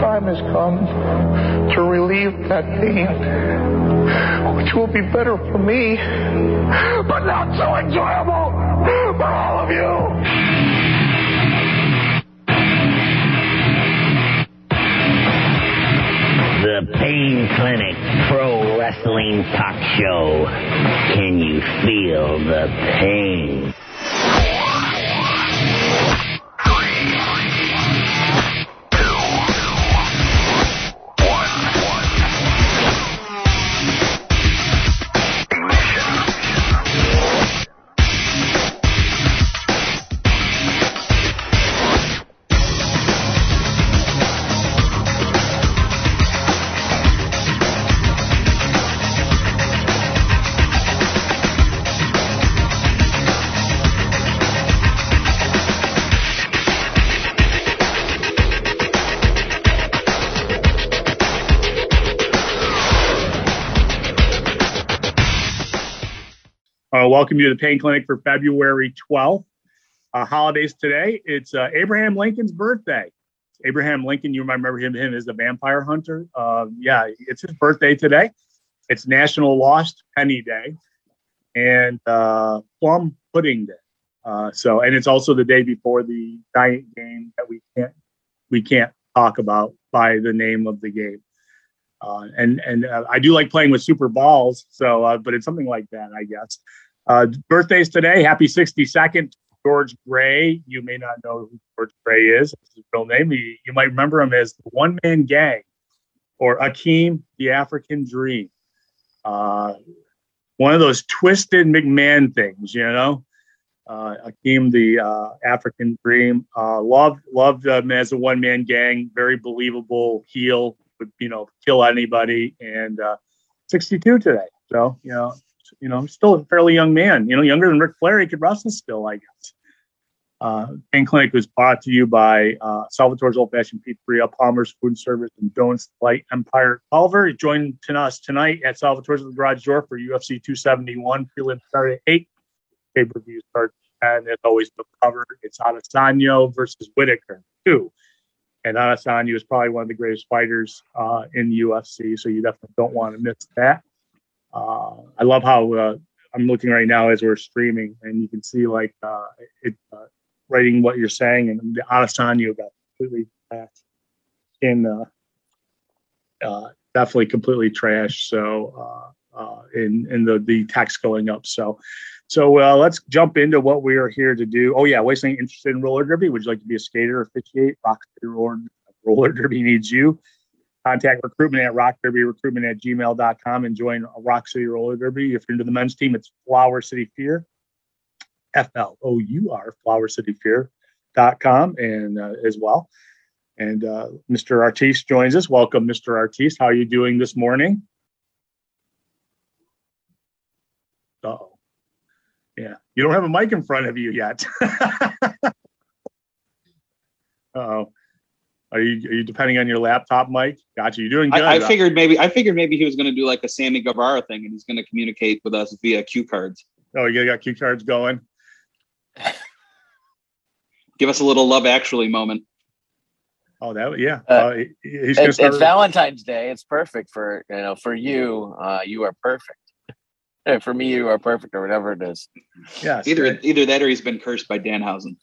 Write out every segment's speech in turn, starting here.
time has come to relieve that pain, which will be better for me, but not so enjoyable for all of you. The Pain Clinic Pro Wrestling Talk Show. Can you feel the pain? Welcome you to the Pain Clinic for February 12th. Holidays today. It's Abraham Lincoln's birthday. Abraham Lincoln, you might remember him as the vampire hunter. Yeah, it's his birthday today. It's National Lost Penny Day and Plum Pudding Day. And it's also the day before the giant game that we can't talk about by the name of the game. And I do like playing with super balls. But it's something like that, I guess. Birthdays today. Happy 62nd, George Gray. You may not know who George Gray is. That's his real name. You might remember him as the One Man Gang or Akeem, the African Dream. One of those twisted McMahon things, you know. Akeem, the African Dream. Loved him as a one man gang. Very believable heel. Would kill anybody. And 62 today. So still a fairly young man. Younger than Ric Flair. He could wrestle still, I guess. Pain Clinic was brought to you by Salvatore's Old Fashioned Pizzeria, Palmer's Food Service, and Donuts Light Empire Culver. Join us tonight at Salvatore's at the Garage Door for UFC 271. Prelim start at 8. Pay-per-view starts at 10. As always, the cover. It's Adesanya versus Whitaker 2. And Adesanya is probably one of the greatest fighters in the UFC, so you definitely don't want to miss that. I love how I'm looking right now as we're streaming, and you can see writing what you're saying, and the Adesanya got completely trashed definitely completely trashed. So in the text going up. So let's jump into what we are here to do. Oh yeah, Wasteland interested in roller derby? Would you like to be a skater or officiate? Rock City Roller Derby needs you. Contact recruitment at rockderbyrecruitment@gmail.com and join Rock City Roller Derby. If you're into the men's team, it's Flower City Fear, FLOUR, flowercityfear.com and as well. And Mr. Artiste joins us. Welcome, Mr. Artiste. How are you doing this morning? Uh-oh. Yeah, you don't have a mic in front of you yet. Uh-oh. Are you depending on your laptop mic? Gotcha. You're doing good. I figured maybe he was going to do like a Sammy Guevara thing, and he's going to communicate with us via cue cards. Oh, you got cue cards going. Give us a little Love Actually moment. Oh, that yeah. It's Valentine's Day. It's perfect for you. You are perfect. For me, you are perfect, or whatever it is. Yeah. Either that, or he's been cursed by Danhausen.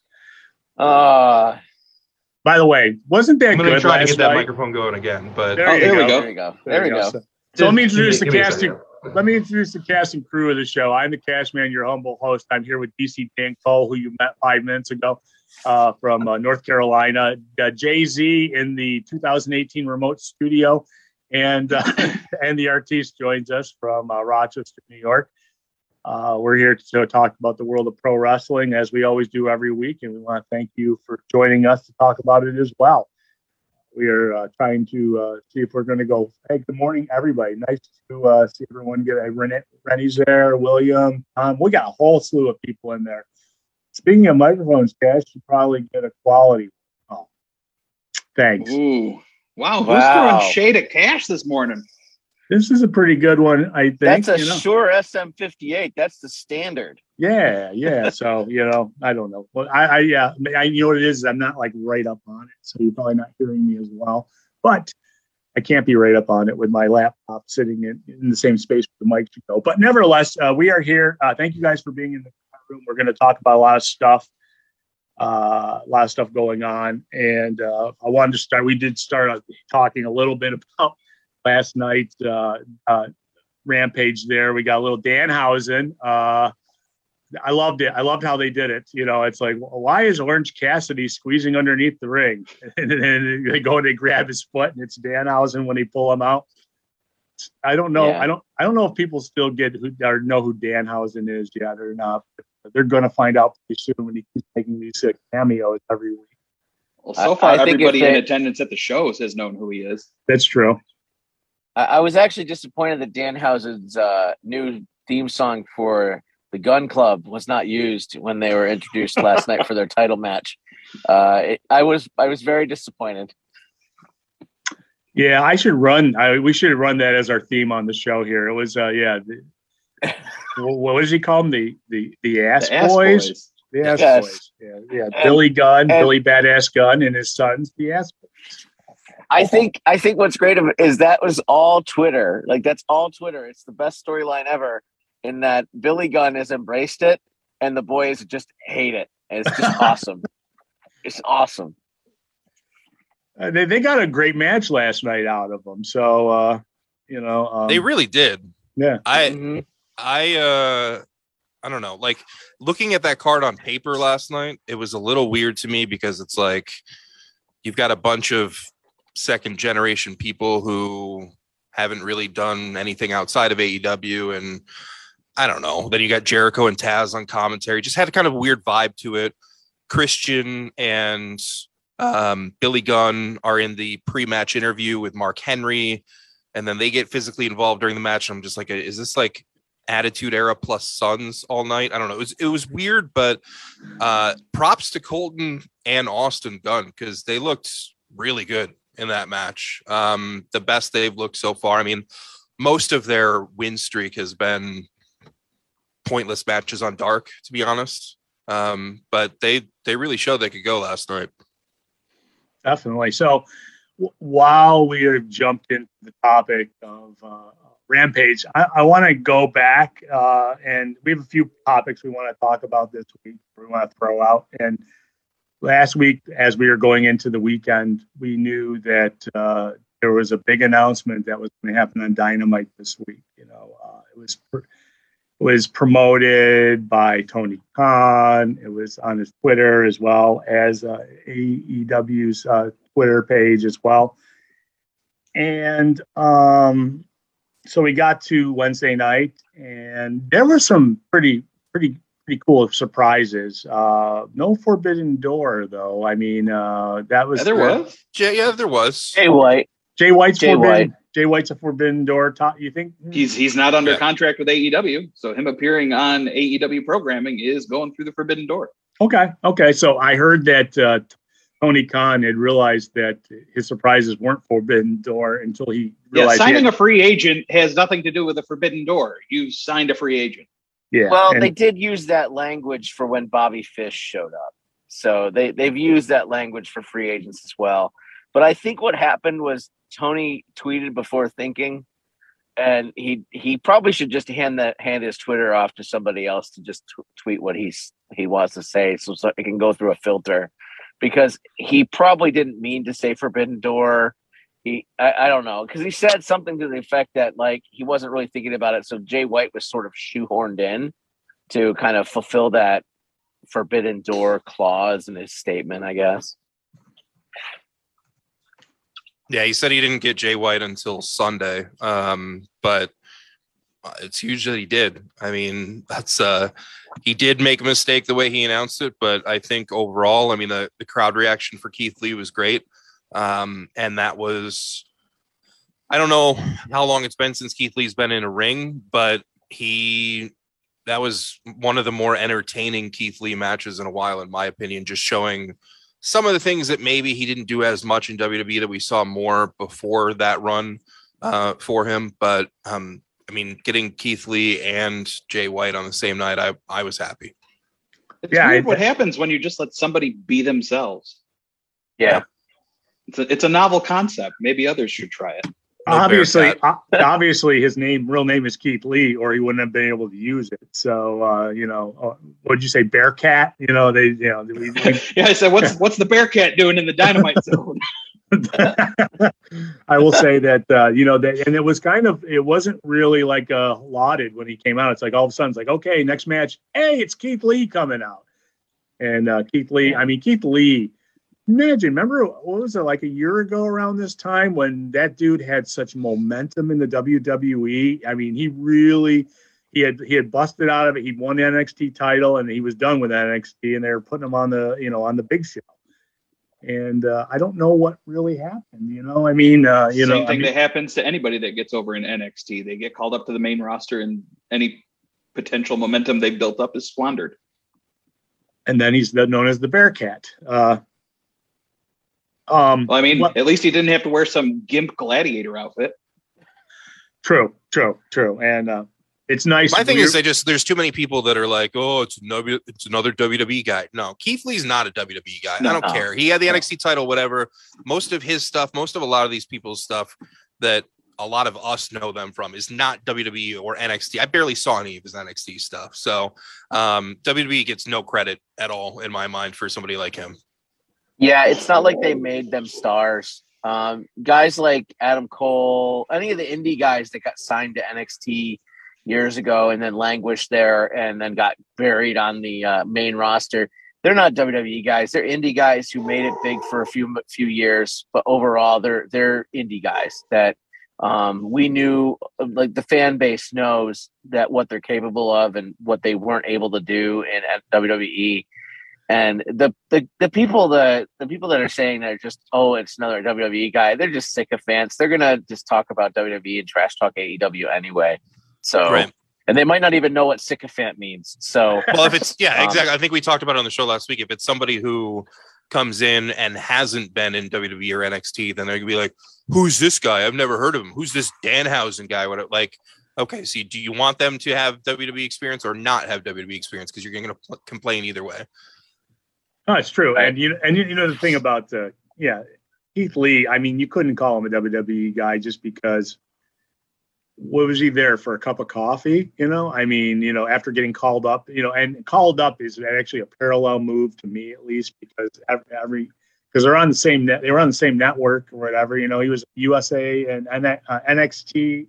By the way, wasn't that good? I'm going to try to get that microphone going again, but there we go. There we go. So let me introduce the casting. Let me introduce the cast and crew of the show. I'm the Cash Man, your humble host. I'm here with DC Dan Cole, who you met 5 minutes ago from North Carolina. Jay-Z in the 2018 remote studio, and the artiste joins us from Rochester, New York. We're here to talk about the world of pro wrestling, as we always do every week, and we want to thank you for joining us to talk about it as well. We are trying to see if we're going to go. Hey, good morning, everybody. Nice to see everyone get Rennie's there, William. We got a whole slew of people in there. Speaking of microphones, Cash, you probably get a quality. Oh, thanks. Ooh, wow. Who's throwing shade at Cash this morning? This is a pretty good one, I think. That's a Shure SM58. That's the standard. Yeah. So, I don't know. Well, I you know what it is? I'm not like right up on it, so you're probably not hearing me as well. but I can't be right up on it with my laptop sitting in the same space where the mic should go. But nevertheless, we are here. Thank you guys for being in the room. We're going to talk about a lot of stuff going on. And I wanted to start. We did start talking a little bit about last night's Rampage there. We got a little Danhausen. I loved it. I loved how they did it. It's like, why is Orange Cassidy squeezing underneath the ring? And then they go and they grab his foot, and it's Danhausen when they pull him out. I don't know. Yeah. I don't know if people still get or know who Danhausen is yet or not. But they're going to find out pretty soon when he keeps making these cameos every week. Well, so far, everybody in attendance at the shows has known who he is. That's true. I was actually disappointed that Danhausen's new theme song for the Gun Club was not used when they were introduced last night for their title match. I was very disappointed. Yeah, we should run that as our theme on the show here. It was what does he call them? The Ass Boys. The Ass Boys. Yeah. Billy Gunn, Billy Badass Gunn, and his sons, the Ass Boys. I think what's great of it is that was all Twitter. Like, that's all Twitter. It's the best storyline ever. In that Billy Gunn has embraced it, and the boys just hate it. And it's just awesome. It's awesome. They got a great match last night out of them. So they really did. Yeah. I don't know. Like, looking at that card on paper last night, it was a little weird to me because it's like you've got a bunch of second generation people who haven't really done anything outside of AEW, and I don't know. Then you got Jericho and Taz on commentary. Just had a kind of weird vibe to it. Christian and Billy Gunn are in the pre-match interview with Mark Henry, and then they get physically involved during the match. I'm just like, is this like Attitude Era plus Sons all night? I don't know. It was weird, but props to Colton and Austin Gunn because they looked really good in that match. The best they've looked so far. I mean, most of their win streak has been pointless matches on Dark, to be honest. But they really showed they could go last night. Definitely. So while we have jumped into the topic of Rampage, I want to go back and we have a few topics we want to talk about this week. We want to throw out. And last week, as we were going into the weekend, we knew that there was a big announcement that was going to happen on Dynamite this week. It was promoted by Tony Khan. It was on his Twitter as well as AEW's Twitter page as well. And so we got to Wednesday night, and there were some pretty cool surprises. No Forbidden Door, though. I mean, that was there was. There was. Jay White. Jay White's Forbidden. Jay White's a Forbidden Door. You think he's not under contract with AEW, so him appearing on AEW programming is going through the Forbidden Door. Okay. So I heard that Tony Khan had realized that his surprises weren't Forbidden Door until he realized. Yeah, signing a free agent has nothing to do with the Forbidden Door. You signed a free agent. Yeah. Well, they did use that language for when Bobby Fish showed up, so they've used that language for free agents as well. But I think what happened was Tony tweeted before thinking, and he probably should just hand his Twitter off to somebody else to just tweet what he wants to say, so it can go through a filter, because he probably didn't mean to say Forbidden Door. I don't know, because he said something to the effect that like he wasn't really thinking about it, so Jay White was sort of shoehorned in to kind of fulfill that Forbidden Door clause in his statement, I guess. Yeah, he said he didn't get Jay White until Sunday, but it's huge that he did. I mean, that's he did make a mistake the way he announced it, but I think overall, I mean, the crowd reaction for Keith Lee was great, and that was, I don't know how long it's been since Keith Lee's been in a ring, but that was one of the more entertaining Keith Lee matches in a while, in my opinion, just showing some of the things that maybe he didn't do as much in WWE that we saw more before that run for him. But I mean, getting Keith Lee and Jay White on the same night, I was happy. It's weird what happens when you just let somebody be themselves. Yeah. It's a novel concept. Maybe others should try it. Obviously, his real name is Keith Lee, or he wouldn't have been able to use it. So, what'd you say, Bearcat? Yeah, I said, what's the Bearcat doing in the Dynamite Zone? I will say that and it was it wasn't really like lauded when he came out. It's like all of a sudden it's like, okay, next match, hey, it's Keith Lee coming out, and Keith Lee. I mean, Keith Lee. Remember what was it, like a year ago around this time when that dude had such momentum in the WWE? I mean, he had busted out of it. He'd won the NXT title and he was done with NXT, and they were putting him on the big show. And I don't know what really happened. Same thing that happens to anybody that gets over in NXT. They get called up to the main roster, and any potential momentum they built up is squandered. And then he's known as the Bearcat. At least he didn't have to wear some gimp gladiator outfit. True. And it's nice. My thing is, there's too many people that are like, oh, it's another WWE guy. No, Keith Lee's not a WWE guy. I don't care. He had the NXT title, whatever. Most of his stuff, most of a lot of these people's stuff that a lot of us know them from is not WWE or NXT. I barely saw any of his NXT stuff. So WWE gets no credit at all in my mind for somebody like him. Yeah, it's not like they made them stars. Guys like Adam Cole, any of the indie guys that got signed to NXT years ago and then languished there and then got buried on the main roster, they're not WWE guys. They're indie guys who made it big for a few years, but overall they're indie guys that we knew, like the fan base knows that what they're capable of and what they weren't able to do at WWE. And the people that are saying that are just, oh, it's another WWE guy, they're just sycophants. They're gonna just talk about WWE and trash talk AEW anyway. So, right. And they might not even know what sycophant means. So, well, if it's exactly. I think we talked about it on the show last week. If it's somebody who comes in and hasn't been in WWE or NXT, then they're gonna be like, "Who's this guy? I've never heard of him. Who's this Danhausen guy?" Okay, so do you want them to have WWE experience or not have WWE experience? Because you're gonna complain either way. No, it's true. And the thing about Keith Lee, I mean, you couldn't call him a WWE guy just because what was he there for, a cup of coffee? After getting called up, and called up is actually a parallel move to me, at least, because because they're on the same they were on the same network or whatever. He was USA and NXT,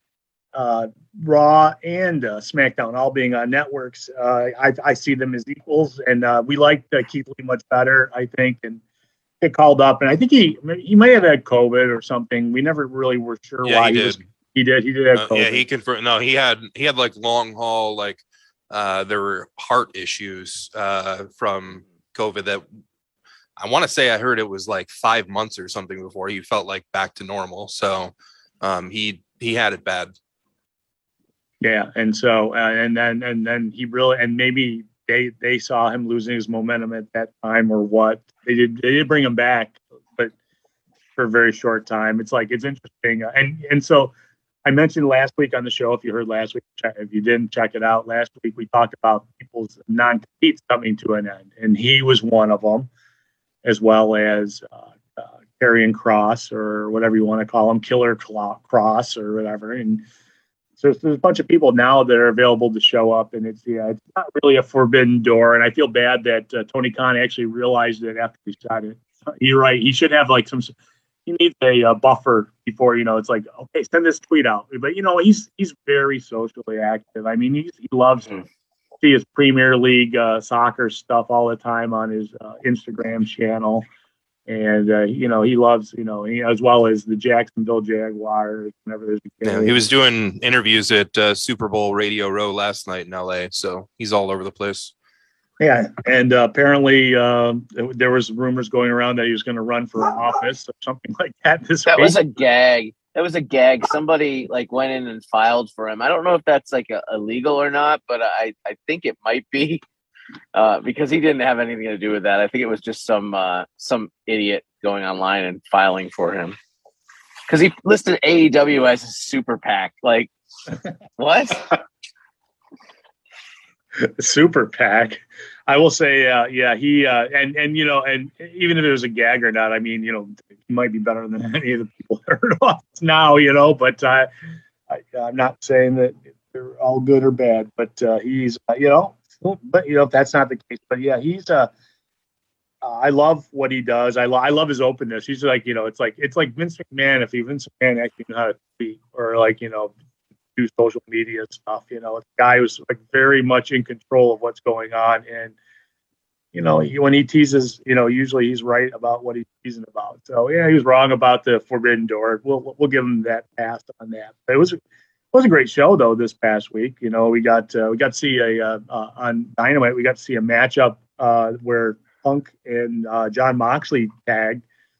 Raw and SmackDown all being on networks. I see them as equals, and we liked Keith Lee much better, I think, and get called up. And I think he might have had COVID or something. We never really were sure why he did have COVID. Yeah, he confirmed. No, he had like long haul, like there were heart issues from COVID that I want to say I heard it was like 5 months or something before he felt like back to normal. So he had it bad. Yeah, and so and then he really, and maybe they saw him losing his momentum at that time or what. They did bring him back, but for a very short time. It's interesting, and so I mentioned last week on the show. If you heard last week, if you didn't check it out last week, we talked about people's non-competes coming to an end, and he was one of them, as well as Karrion Kross, or whatever you want to call him, Killer Kross or whatever, and. So there's a bunch of people now that are available to show up, and it's not really a forbidden door. And I feel bad that Tony Khan actually realized it after he shot it. You're right. He should have he needs a buffer before, it's like, okay, send this tweet out. But, he's very socially active. I mean, he loves to see his Premier League soccer stuff all the time on his Instagram channel. And, he loves, as well as the Jacksonville Jaguars. Whenever there's a game. Yeah, he was doing interviews at Super Bowl Radio Row last night in LA. So he's all over the place. Yeah. And apparently there was rumors going around that he was going to run for office or something like that this week. That was a gag. Somebody went in and filed for him. I don't know if that's illegal or not, but I think it might be. Because he didn't have anything to do with that. I think it was just some idiot going online and filing for him. Because he listed AEW as a super PAC. What? Super PAC. I will say, he and and even if it was a gag or not, I mean, he might be better than any of the people that are off now, but I'm not saying that they're all good or bad, but he's, but if that's not the case, but yeah, he's I love what he does. I love his openness. He's like, it's like Vince McMahon, if Vince McMahon actually knew how to speak or do social media stuff, the guy who's like very much in control of what's going on. And, when he teases, usually he's right about what he's teasing about. So yeah, he was wrong about the Forbidden Door. We'll give him that pass on that. But it was a great show though this past week. We got to see on Dynamite, we got to see a matchup where Punk and John Moxley tagged.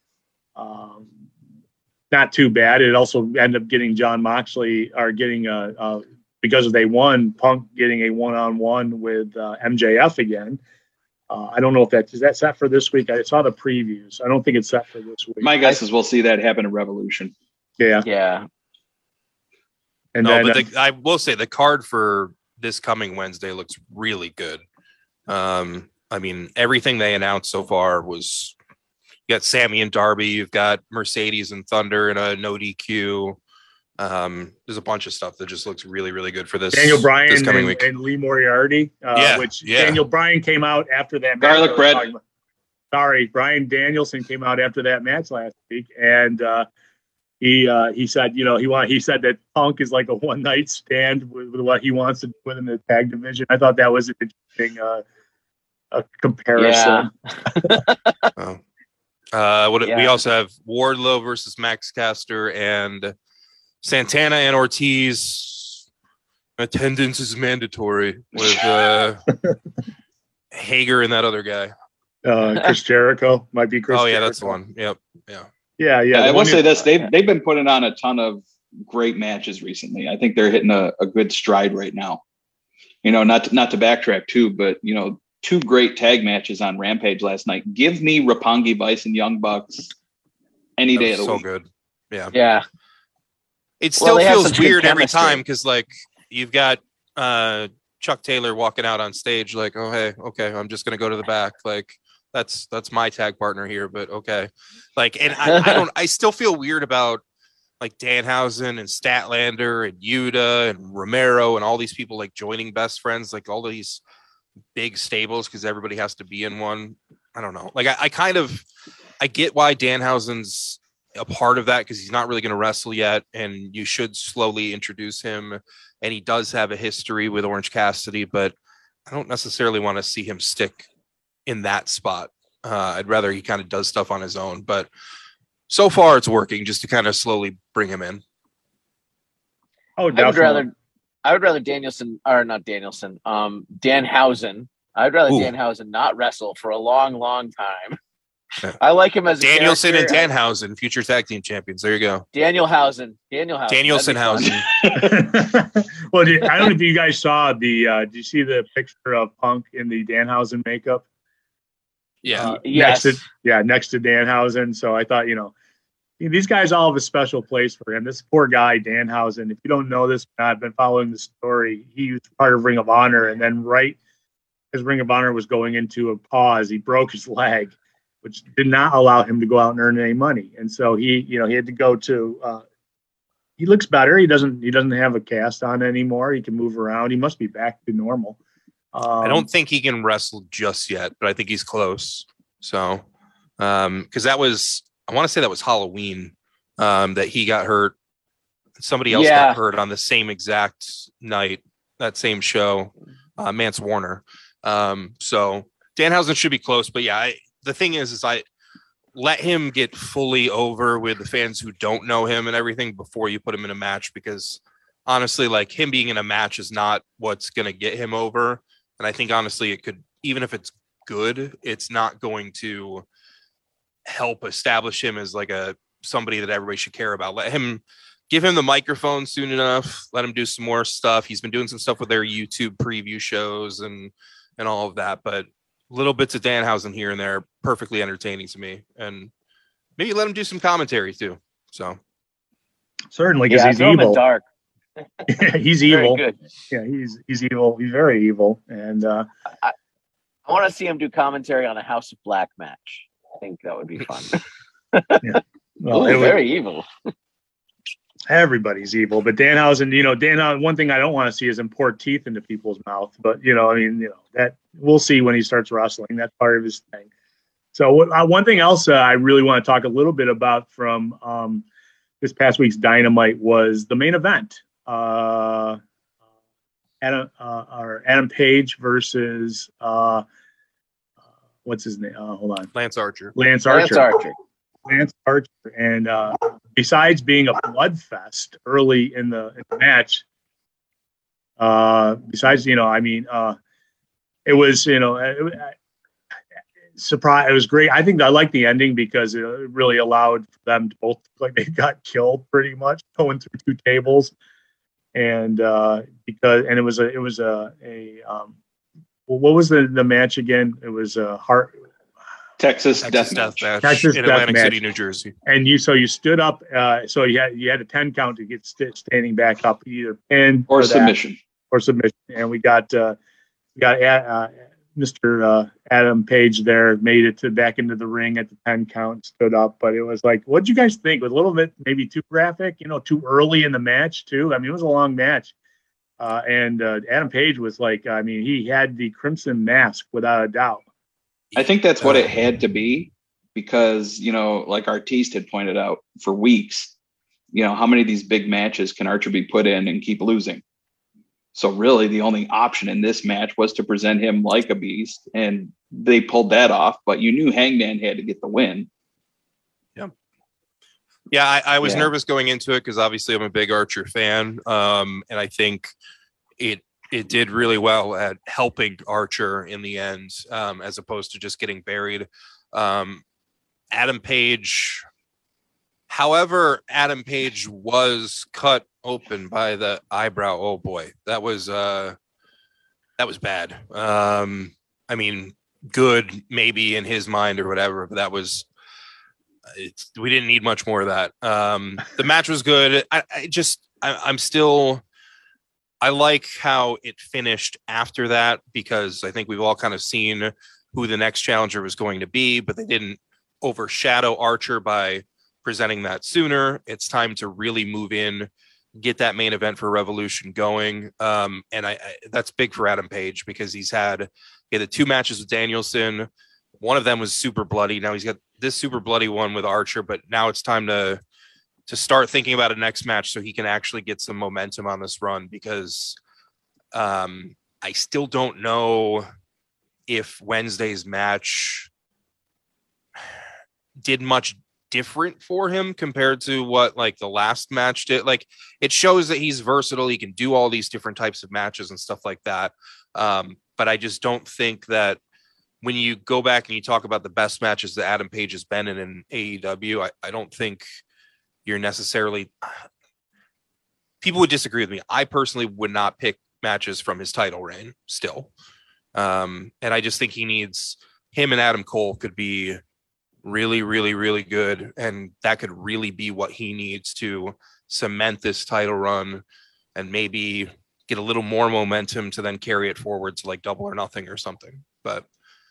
Not too bad. It also ended up getting John Moxley because they won, Punk getting a one-on-one with MJF again. I don't know if is that set for this week. I saw the previews. I don't think it's set for this week. My guess is we'll see that happen at Revolution. Yeah. Yeah. And but I will say the card for this coming Wednesday looks really good. I mean, everything they announced so far was, you got Sammy and Darby, you've got Mercedes and Thunder in a no DQ. There's a bunch of stuff that just looks really, really good for this. Daniel Bryan this coming week. And Lee Moriarty, Daniel Bryan came out after that match. Garlic bread. Bryan Danielson came out after that match last week, and he said, he said that Punk is like a one night stand with what he wants to do within the tag division. I thought that was an interesting a comparison. Yeah. We also have Wardlow versus Max Caster and Santana and Ortiz. Attendance is mandatory with Hager and that other guy. Chris Jericho might be Chris. Oh yeah, Jericho. that's the one. Yep. Yeah. I will say this: they've been putting on a ton of great matches recently. I think they're hitting a good stride right now. Not to backtrack too, but two great tag matches on Rampage last night. Give me Roppongi Vice and Young Bucks any day of the week. So good. Yeah. Yeah. It still feels weird every chemistry. time because you've got Chuck Taylor walking out on stage like, oh hey, okay, I'm just gonna go to the back. That's my tag partner here, but okay. And I still feel weird about Danhausen and Statlander and Yuta and Romero and all these people joining Best Friends, all these big stables because everybody has to be in one. I don't know. I get why Danhausen's a part of that because he's not really going to wrestle yet, and you should slowly introduce him. And he does have a history with Orange Cassidy, but I don't necessarily want to see him stick in that spot. I'd rather he kind of does stuff on his own, but so far it's working just to kind of slowly bring him in. Oh, definitely. I would rather Danhausen. I'd rather Danhausen not wrestle for a long, long time. I like him as Danielson and Danhausen, future tag team champions. There you go. Danielson. Well, I don't know if you guys saw did you see the picture of Punk in the Danhausen makeup? Yeah. Yes. Next to Danhausen. So I thought, these guys all have a special place for him. This poor guy, Danhausen, if you don't know this, I've been following the story. He was part of Ring of Honor, and then right as Ring of Honor was going into a pause, he broke his leg, which did not allow him to go out and earn any money. And so he had to go to, he looks better. He doesn't have a cast on anymore. He can move around. He must be back to normal. I don't think he can wrestle just yet, but I think he's close. So, because I want to say that was Halloween that he got hurt. Somebody else got hurt on the same exact night, that same show, Mance Warner. So Danhausen should be close, but the thing is I let him get fully over with the fans who don't know him and everything before you put him in a match, because honestly, him being in a match is not what's going to get him over. And I think honestly, it could, even if it's good, it's not going to help establish him as somebody that everybody should care about. Give him the microphone soon enough. Let him do some more stuff. He's been doing some stuff with their YouTube preview shows and all of that, but little bits of Danhausen here and there, perfectly entertaining to me. And maybe let him do some commentary too. So certainly, because he's evil. Dark. He's evil. Good. Yeah, he's evil. He's very evil. And I want to see him do commentary on a House of Black match. I think that would be fun. Yeah. Well, Ooh, very evil. Everybody's evil, but Danhausen, Danhausen, one thing I don't want to see is him pour teeth into people's mouth. But that we'll see when he starts wrestling. That's part of his thing. So one thing else I really want to talk a little bit about from this past week's Dynamite was the main event. Adam Page versus what's his name? Hold on, Lance Archer. Lance Archer, and besides being a blood fest early in the match, it was surprise. It was great. I think I liked the ending because it really allowed them to both look like they got killed pretty much going through two tables, and it was what was the match again? It was a Texas death match. Texas in death Atlantic match. City, New Jersey. And you stood up. So you had a 10 count to get standing back up, either pin or submission. And we got Mr. Adam Page there, made it back into the ring at the 10 count, stood up. But it was like, what'd you guys think? It was a little bit maybe too graphic, too early in the match too. I mean, it was a long match. And Adam Page was like, he had the Crimson Mask without a doubt. I think that's what it had to be because, like Artiste had pointed out for weeks, how many of these big matches can Archer be put in and keep losing? So really the only option in this match was to present him like a beast, and they pulled that off, but you knew Hangman had to get the win. Yeah, I was nervous going into it because obviously I'm a big Archer fan, and I think it did really well at helping Archer in the end, as opposed to just getting buried. Adam Page, however, Adam Page was cut open by the eyebrow. Oh boy, that was bad. Good maybe in his mind or whatever, but that was. We didn't need much more of that. The match was good. I like how it finished after that because I think we've all kind of seen who the next challenger was going to be, but they didn't overshadow Archer by presenting that sooner. It's time to really move in, get that main event for Revolution going. And that's big for Adam Page because he had the two matches with Danielson. One of them was super bloody. Now he's got this super bloody one with Archer, but now it's time to start thinking about a next match so he can actually get some momentum on this run because I still don't know if Wednesday's match did much different for him compared to what like the last match did. Like it shows that he's versatile. He can do all these different types of matches and stuff like that. But I just don't think that when you go back and you talk about the best matches that Adam Page has been in AEW, I don't think you're necessarily people would disagree with me. I personally would not pick matches from his title reign still. And I just think he needs him and Adam Cole could be really, really, really good. And that could really be what he needs to cement this title run and maybe get a little more momentum to then carry it forward to like Double or Nothing or something. But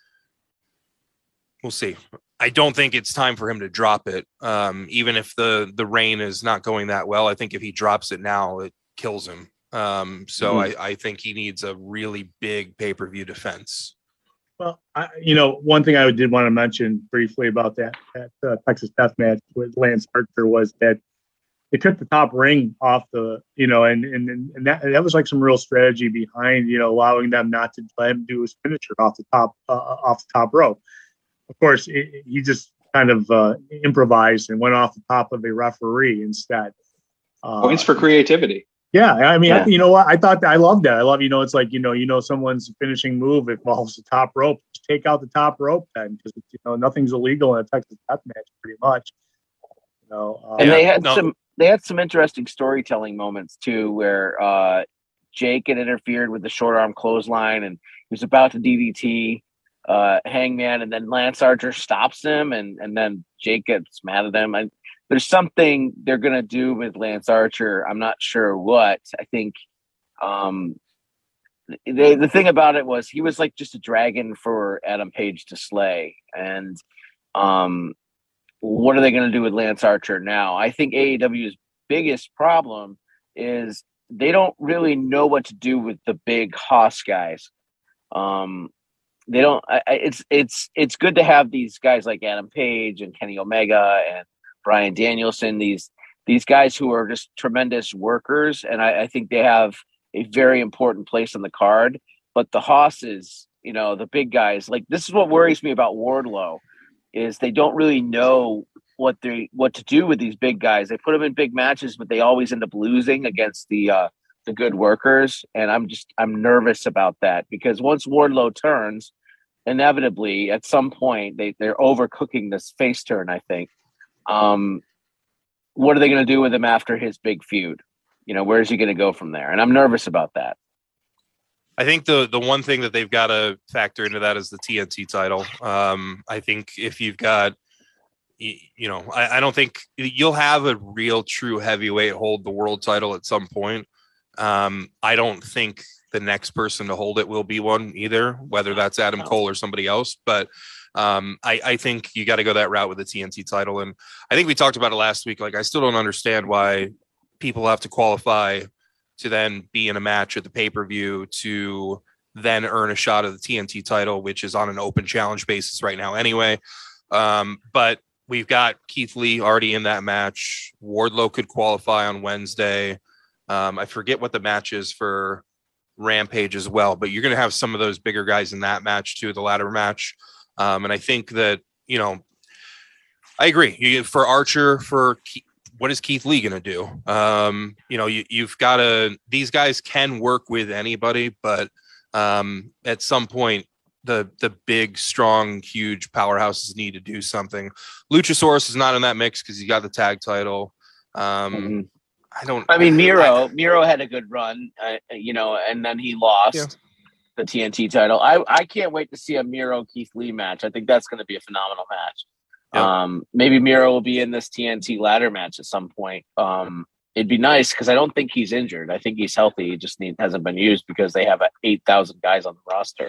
we'll see. I don't think it's time for him to drop it. Even if the reign is not going that well, I think if he drops it now, it kills him. I think he needs a really big pay-per-view defense. Well, one thing I did want to mention briefly about that Texas Death Match with Lance Archer was that they took the top ring off the, and that was like some real strategy behind, allowing them not to let him do his finisher off the top rope. Of course, he just kind of improvised and went off the top of a referee instead. Points for creativity. Yeah, I mean, you know what? I love that. I love, it's like, someone's finishing move involves the top rope. Just take out the top rope then, because nothing's illegal in a Texas Death Match, pretty much. And they had some interesting storytelling moments too, where Jake had interfered with the short arm clothesline, and he was about to DDT Hangman, and then Lance Archer stops him, and then Jake gets mad at him. There's something they're gonna do with Lance Archer. I'm not sure what. I think the thing about it was he was like just a dragon for Adam Page to slay. And what are they going to do with Lance Archer now? I think AEW's biggest problem is they don't really know what to do with the big Haas guys. They don't. It's good to have these guys like Adam Page and Kenny Omega and Bryan Danielson. These guys who are just tremendous workers, and I think they have a very important place on the card. But the Hosses, the big guys, like this is what worries me about Wardlow, is they don't really know what to do with these big guys. They put them in big matches, but they always end up losing against the good workers. And I'm nervous about that, because once Wardlow turns, inevitably at some point they're overcooking this face turn, I think. What are they going to do with him after his big feud? Where's he going to go from there? And I'm nervous about that. I think the one thing that they've got to factor into that is the TNT title. I think if you've got, I don't think you'll have a real true heavyweight hold the world title at some point. I don't think the next person to hold it will be one either, whether that's Adam Cole or somebody else. But I think you got to go that route with the TNT title. And I think we talked about it last week. Like, I still don't understand why people have to qualify to then be in a match at the pay-per-view to then earn a shot at the TNT title, which is on an open challenge basis right now anyway. But we've got Keith Lee already in that match. Wardlow could qualify on Wednesday. I forget what the match is for Rampage as well, but you're going to have some of those bigger guys in that match too, the ladder match. And I think that, I agree. For Archer, what is Keith Lee going to do? You've got to, these guys can work with anybody, but at some point, the big, strong, huge powerhouses need to do something. Luchasaurus is not in that mix because he got the tag title. Miro had a good run, and then he lost the TNT title. I can't wait to see a Miro Keith Lee match. I think that's going to be a phenomenal match. Yep. Maybe Miro will be in this TNT ladder match at some point. It'd be nice because I don't think he's injured. I think he's healthy. He just hasn't been used because they have 8,000 guys on the roster.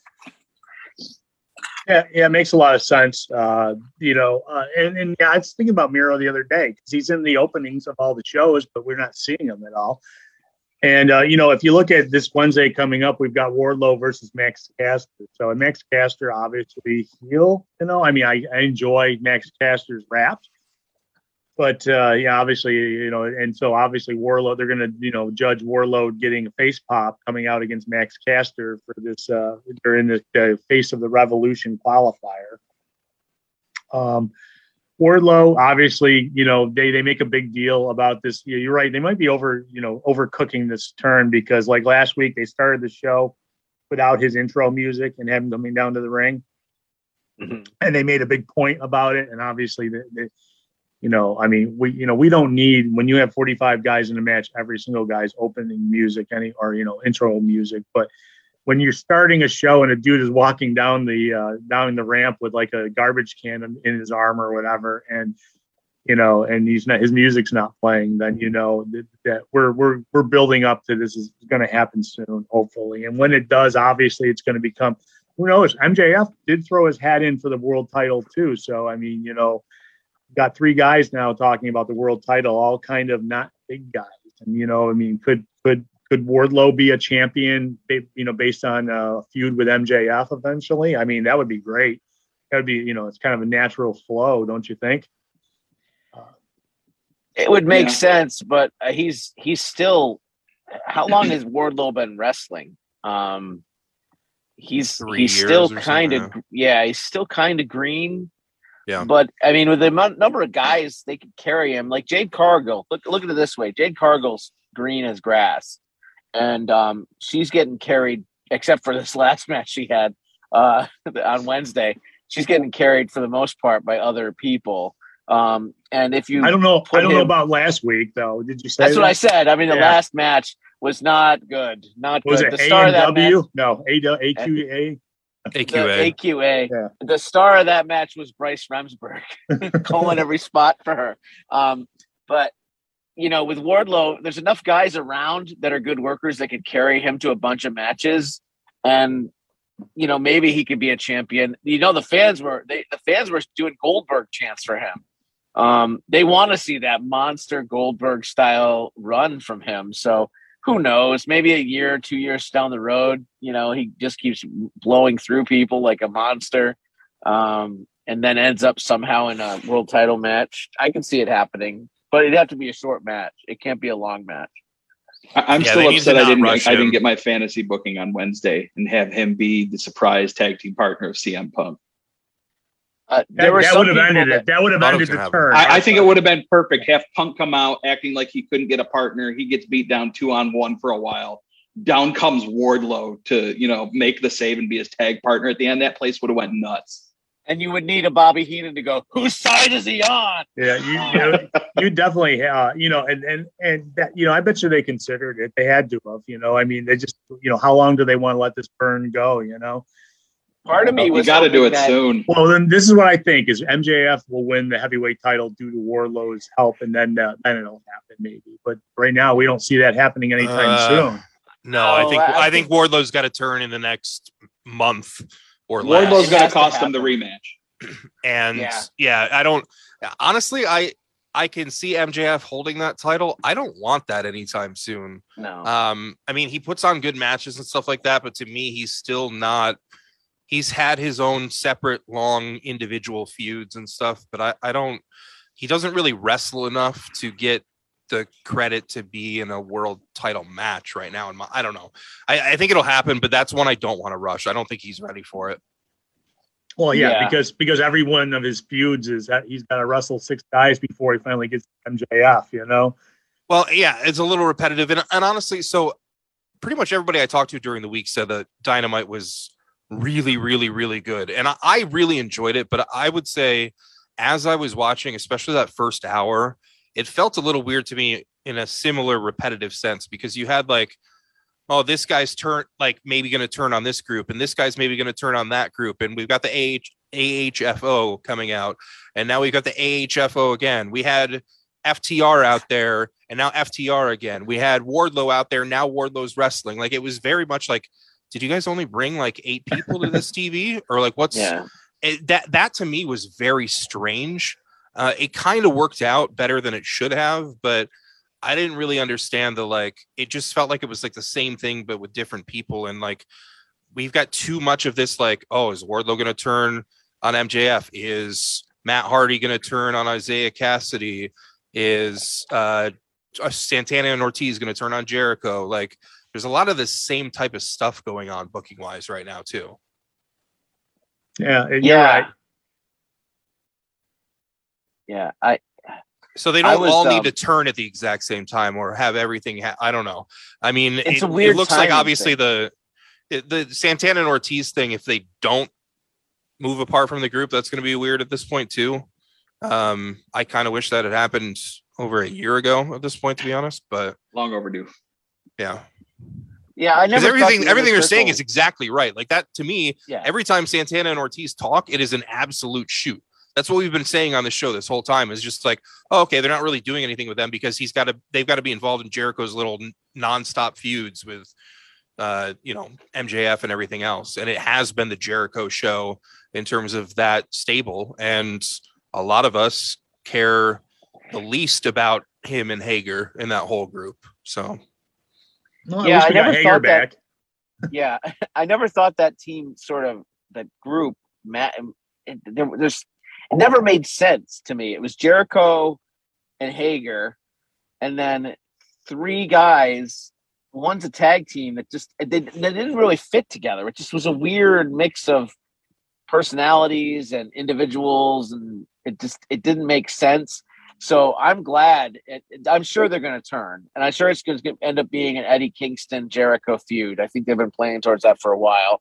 Yeah, it makes a lot of sense. I was thinking about Miro the other day because he's in the openings of all the shows, but we're not seeing him at all. And, if you look at this Wednesday coming up, we've got Wardlow versus Max Caster. So Max Caster, obviously, heel, I enjoy Max Caster's raps. But, obviously, and so obviously Wardlow, they're going to, judge Wardlow getting a face pop coming out against Max Caster for this, during the Face of the Revolution qualifier. Wardlow, obviously, they make a big deal about this. You're right. They might be overcooking this turn because like last week, they started the show without his intro music and have him coming down to the ring. Mm-hmm. And they made a big point about it. And obviously we don't need, when you have 45 guys in a match, every single guy's opening music, intro music. But when you're starting a show and a dude is walking down the ramp with like a garbage can in his arm or whatever, and his music's not playing, then that we're building up to this is going to happen soon, hopefully. And when it does, obviously it's going to become, who knows? MJF did throw his hat in for the world title too. So got 3 guys now talking about the world title, all kind of not big guys. And, could Wardlow be a champion, based on a feud with MJF eventually? I mean, that would be great. That would be, it's kind of a natural flow, don't you think? It would make sense, but he's still, how long has Wardlow been wrestling? He's still kind of, he's still kind of green. Yeah, but I mean, with the number of guys they could carry him, like Jade Cargill. Look at it this way: Jade Cargill's green as grass, and she's getting carried. Except for this last match she had on Wednesday, she's getting carried for the most part by other people. And if you, I don't know about last week though. Did you say that's what I said? I mean, the last match was not good. Not was good. It the star of that match, no, AQA. AQA. Yeah. The star of that match was Bryce Remsburg, calling every spot for her. But with Wardlow, there's enough guys around that are good workers that could carry him to a bunch of matches, and maybe he could be a champion. The fans were doing Goldberg chants for him. They want to see that monster Goldberg style run from him. So who knows? Maybe a year, 2 years down the road, he just keeps blowing through people like a monster, and then ends up somehow in a world title match. I can see it happening, but it'd have to be a short match. It can't be a long match. I'm still upset I didn't get my fantasy booking on Wednesday and have him be the surprise tag team partner of CM Punk. That would have ended it. That would have ended the turn. I think it would have been perfect. Have Punk come out acting like he couldn't get a partner. He gets beat down 2-on-1 for a while. Down comes Wardlow to, make the save and be his tag partner at the end. That place would have went nuts. And you would need a Bobby Heenan to go, whose side is he on? Yeah, you definitely, and that, I bet you they considered it. They had to have, they just, how long do they want to let this burn go, Part of me was, you got to do it soon. Well, then this is what I think is MJF will win the heavyweight title due to Wardlow's help, and then it'll happen maybe. But right now, we don't see that happening anytime soon. No, I think Wardlow's got to turn in the next month or less. Wardlow's going to cost him the rematch. And I don't honestly. I can see MJF holding that title. I don't want that anytime soon. No. He puts on good matches and stuff like that, but to me, he's still not. He's had his own separate long individual feuds and stuff, but he doesn't really wrestle enough to get the credit to be in a world title match right now. And I don't know. I think it'll happen, but that's one I don't want to rush. I don't think he's ready for it. Well, yeah. because every one of his feuds is that he's got to wrestle 6 guys before he finally gets MJF, Well, yeah, it's a little repetitive. And honestly, so pretty much everybody I talked to during the week said that Dynamite was really, really, really good. And I really enjoyed it. But I would say as I was watching, especially that first hour, it felt a little weird to me in a similar repetitive sense, because you had this guy's maybe going to turn on this group, and this guy's maybe going to turn on that group. And we've got the AHFO coming out, and now we've got the AHFO again. We had FTR out there, and now FTR again. We had Wardlow out there, now Wardlow's wrestling. It was very much like, did you guys only bring 8 people to this TV? Or what's that to me was very strange. It kind of worked out better than it should have, but I didn't really understand it just felt like it was the same thing, but with different people. And we've got too much of this, is Wardlow going to turn on MJF? Is Matt Hardy going to turn on Isaiah Cassidy? Is Santana and Ortiz going to turn on Jericho? There's a lot of the same type of stuff going on booking wise right now too. Yeah. You're right. Yeah. So they don't all need to turn at the exact same time or have everything. I don't know. It's a weird. It looks like obviously the Santana and Ortiz thing, if they don't move apart from the group, that's going to be weird at this point too. I kind of wish that had happened over a year ago at this point, to be honest, but long overdue. Yeah. Yeah, I never. Everything they're saying is exactly right. That to me, every time Santana and Ortiz talk, it is an absolute shoot. That's what we've been saying on the show this whole time. Is just okay, they're not really doing anything with them because they've got to be involved in Jericho's little nonstop feuds with, MJF and everything else. And it has been the Jericho show in terms of that stable. And a lot of us care the least about him and Hager in that whole group. So. Well, I never thought back. Yeah, I never thought that team that group, it never made sense to me. It was Jericho and Hager, and then 3 guys. One's a tag team that they didn't really fit together. It just was a weird mix of personalities and individuals, and it didn't make sense. So I'm glad. I'm sure they're going to turn, and I'm sure it's going to end up being an Eddie Kingston Jericho feud. I think they've been playing towards that for a while.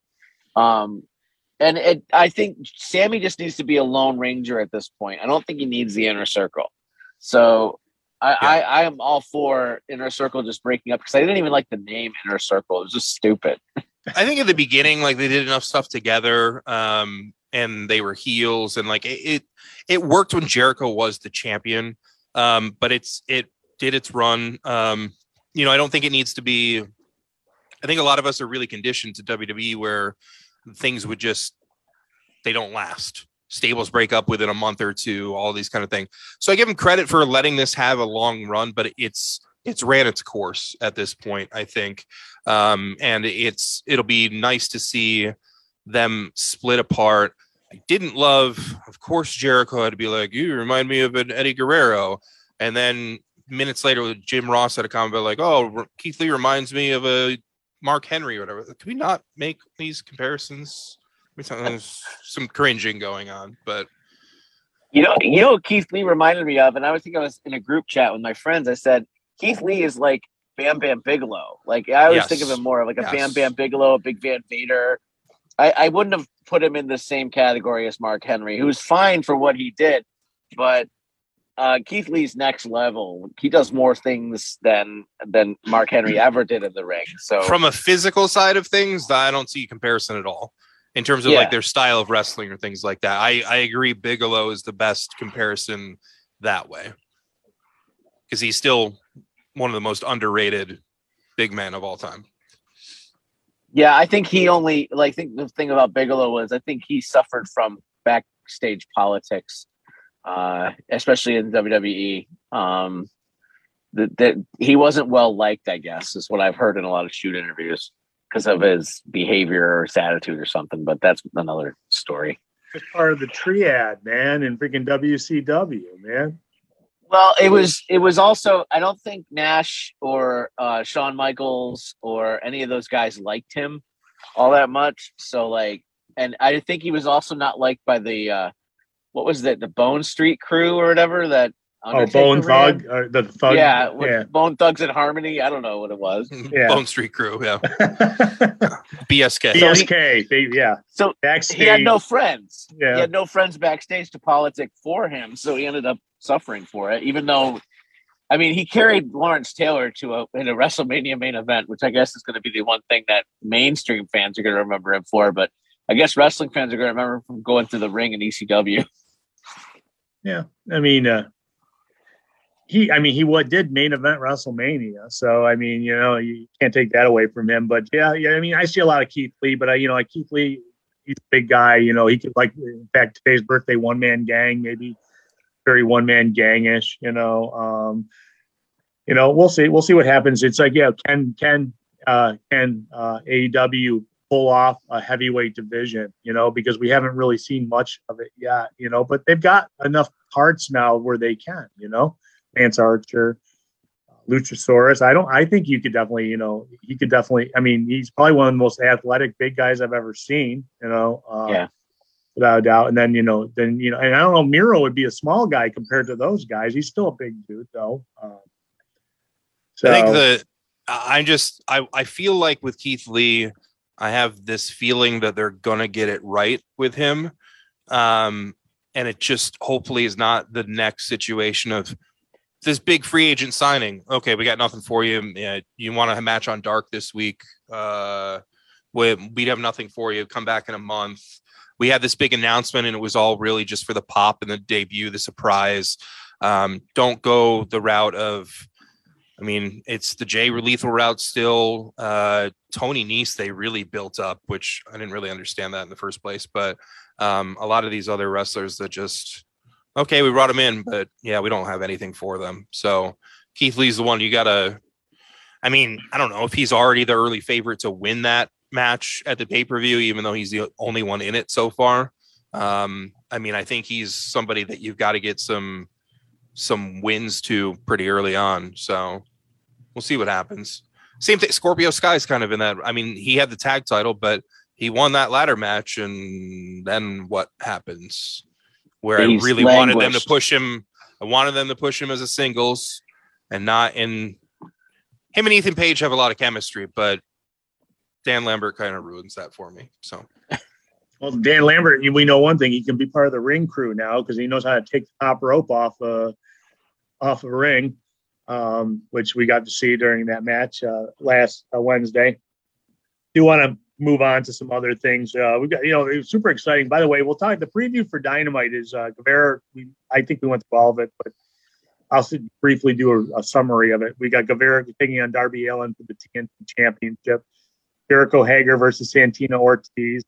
I think Sammy just needs to be a Lone Ranger at this point. I don't think he needs the Inner Circle. So I am all for Inner Circle just breaking up because I didn't even like the name Inner Circle. It was just stupid. I think at the beginning, they did enough stuff together. And they were heels, and it worked when Jericho was the champion. But it did its run. I don't think it needs to be. I think a lot of us are really conditioned to WWE where things would they don't last. Stables break up within a month or two, all these kind of things. So I give him credit for letting this have a long run, but it's ran its course at this point, I think. And it'll be nice to see them split apart. I didn't love, of course, Jericho had to be like, you remind me of an Eddie Guerrero. And then minutes later, Jim Ross had a comment about like, oh, Keith Lee reminds me of a Mark Henry or whatever. Can we not make these comparisons? There's some cringing going on, but you know what Keith Lee reminded me of, and I was in a group chat with my friends. I said Keith Lee is like Bam Bam Bigelow. Like I always think of him more like a Bam Bam Bigelow, a Big Van Vader. I wouldn't have put him in the same category as Mark Henry, who's fine for what he did, but Keith Lee's next level. He does more things than Mark Henry ever did in the ring. So from a physical side of things, I don't see comparison at all. In terms of like their style of wrestling or things like that. I agree Bigelow is the best comparison that way. Because he's still one of the most underrated big men of all time. Yeah, I think think the thing about Bigelow was I think he suffered from backstage politics, especially in WWE. That he wasn't well liked, I guess, is what I've heard in a lot of shoot interviews. Because of his behavior or his attitude or something, but that's another story. It's part of the triad, man, in freaking WCW, man. Well, it was also, I don't think Nash or Shawn Michaels or any of those guys liked him all that much. So like, and I think he was also not liked by the what was that, the Bone Street crew or whatever that. Bone Thug, or the Thug. Yeah, Bone Thugs and Harmony. I don't know what it was. Yeah. Bone Street Crew. Yeah. BSK. BSK. So backstage, he had no friends. Yeah. He had no friends backstage to politic for him, so he ended up suffering for it. Even though, I mean, he carried Lawrence Taylor in a WrestleMania main event, which I guess is going to be the one thing that mainstream fans are going to remember him for. But I guess wrestling fans are going to remember him from going through the ring in ECW. Yeah, I mean. He did main event WrestleMania, so I mean, you can't take that away from him. But yeah, I mean, I see a lot of Keith Lee, but like Keith Lee, he's a big guy. He could, like, in fact, today's birthday, one man gang, maybe very one man gangish. We'll see what happens. It's like, can AEW pull off a heavyweight division? Because we haven't really seen much of it yet. But they've got enough parts now where they can. Lance Archer, Luchasaurus. I think you could definitely, he could definitely, I mean, he's probably one of the most athletic big guys I've ever seen, without a doubt. And then, and I don't know, Miro would be a small guy compared to those guys. He's still a big dude though. So I think I feel like with Keith Lee, I have this feeling that they're going to get it right with him. And it just hopefully is not the next situation of this big free agent signing. Okay, we got nothing for you. Yeah, you want a match on Dark this week? We'd have nothing for you. Come back in a month. We had this big announcement, and it was all really just for the pop and the debut, the surprise. Don't go the route of, I mean, it's the Jay Lethal route still. Tony Nese, they really built up, which I didn't really understand that in the first place. But a lot of these other wrestlers that just, okay, we brought him in, but yeah, we don't have anything for them. So Keith Lee's the one you got to, I mean, I don't know if he's already the early favorite to win that match at the pay-per-view, even though he's the only one in it so far. I mean, I think he's somebody that you've got to get some wins to pretty early on. So we'll see what happens. Same thing. Scorpio Sky's kind of in that. I mean, he had the tag title, but he won that ladder match. And then what happens? Where I really wanted them to push him. I wanted them to push him as a singles and not in. Him and Ethan Page have a lot of chemistry, but Dan Lambert kind of ruins that for me. So, well, Dan Lambert, we know one thing: he can be part of the ring crew now because he knows how to take the top rope off a ring, which we got to see during that match last Wednesday. Do want to move on to some other things? We've got, it was super exciting. By the way, we'll talk. The preview for Dynamite is Guevara. I think we went through all of it, but I'll briefly do a summary of it. We got Guevara taking on Darby Allin for the TNT Championship. Jericho Hager versus Santana Ortiz.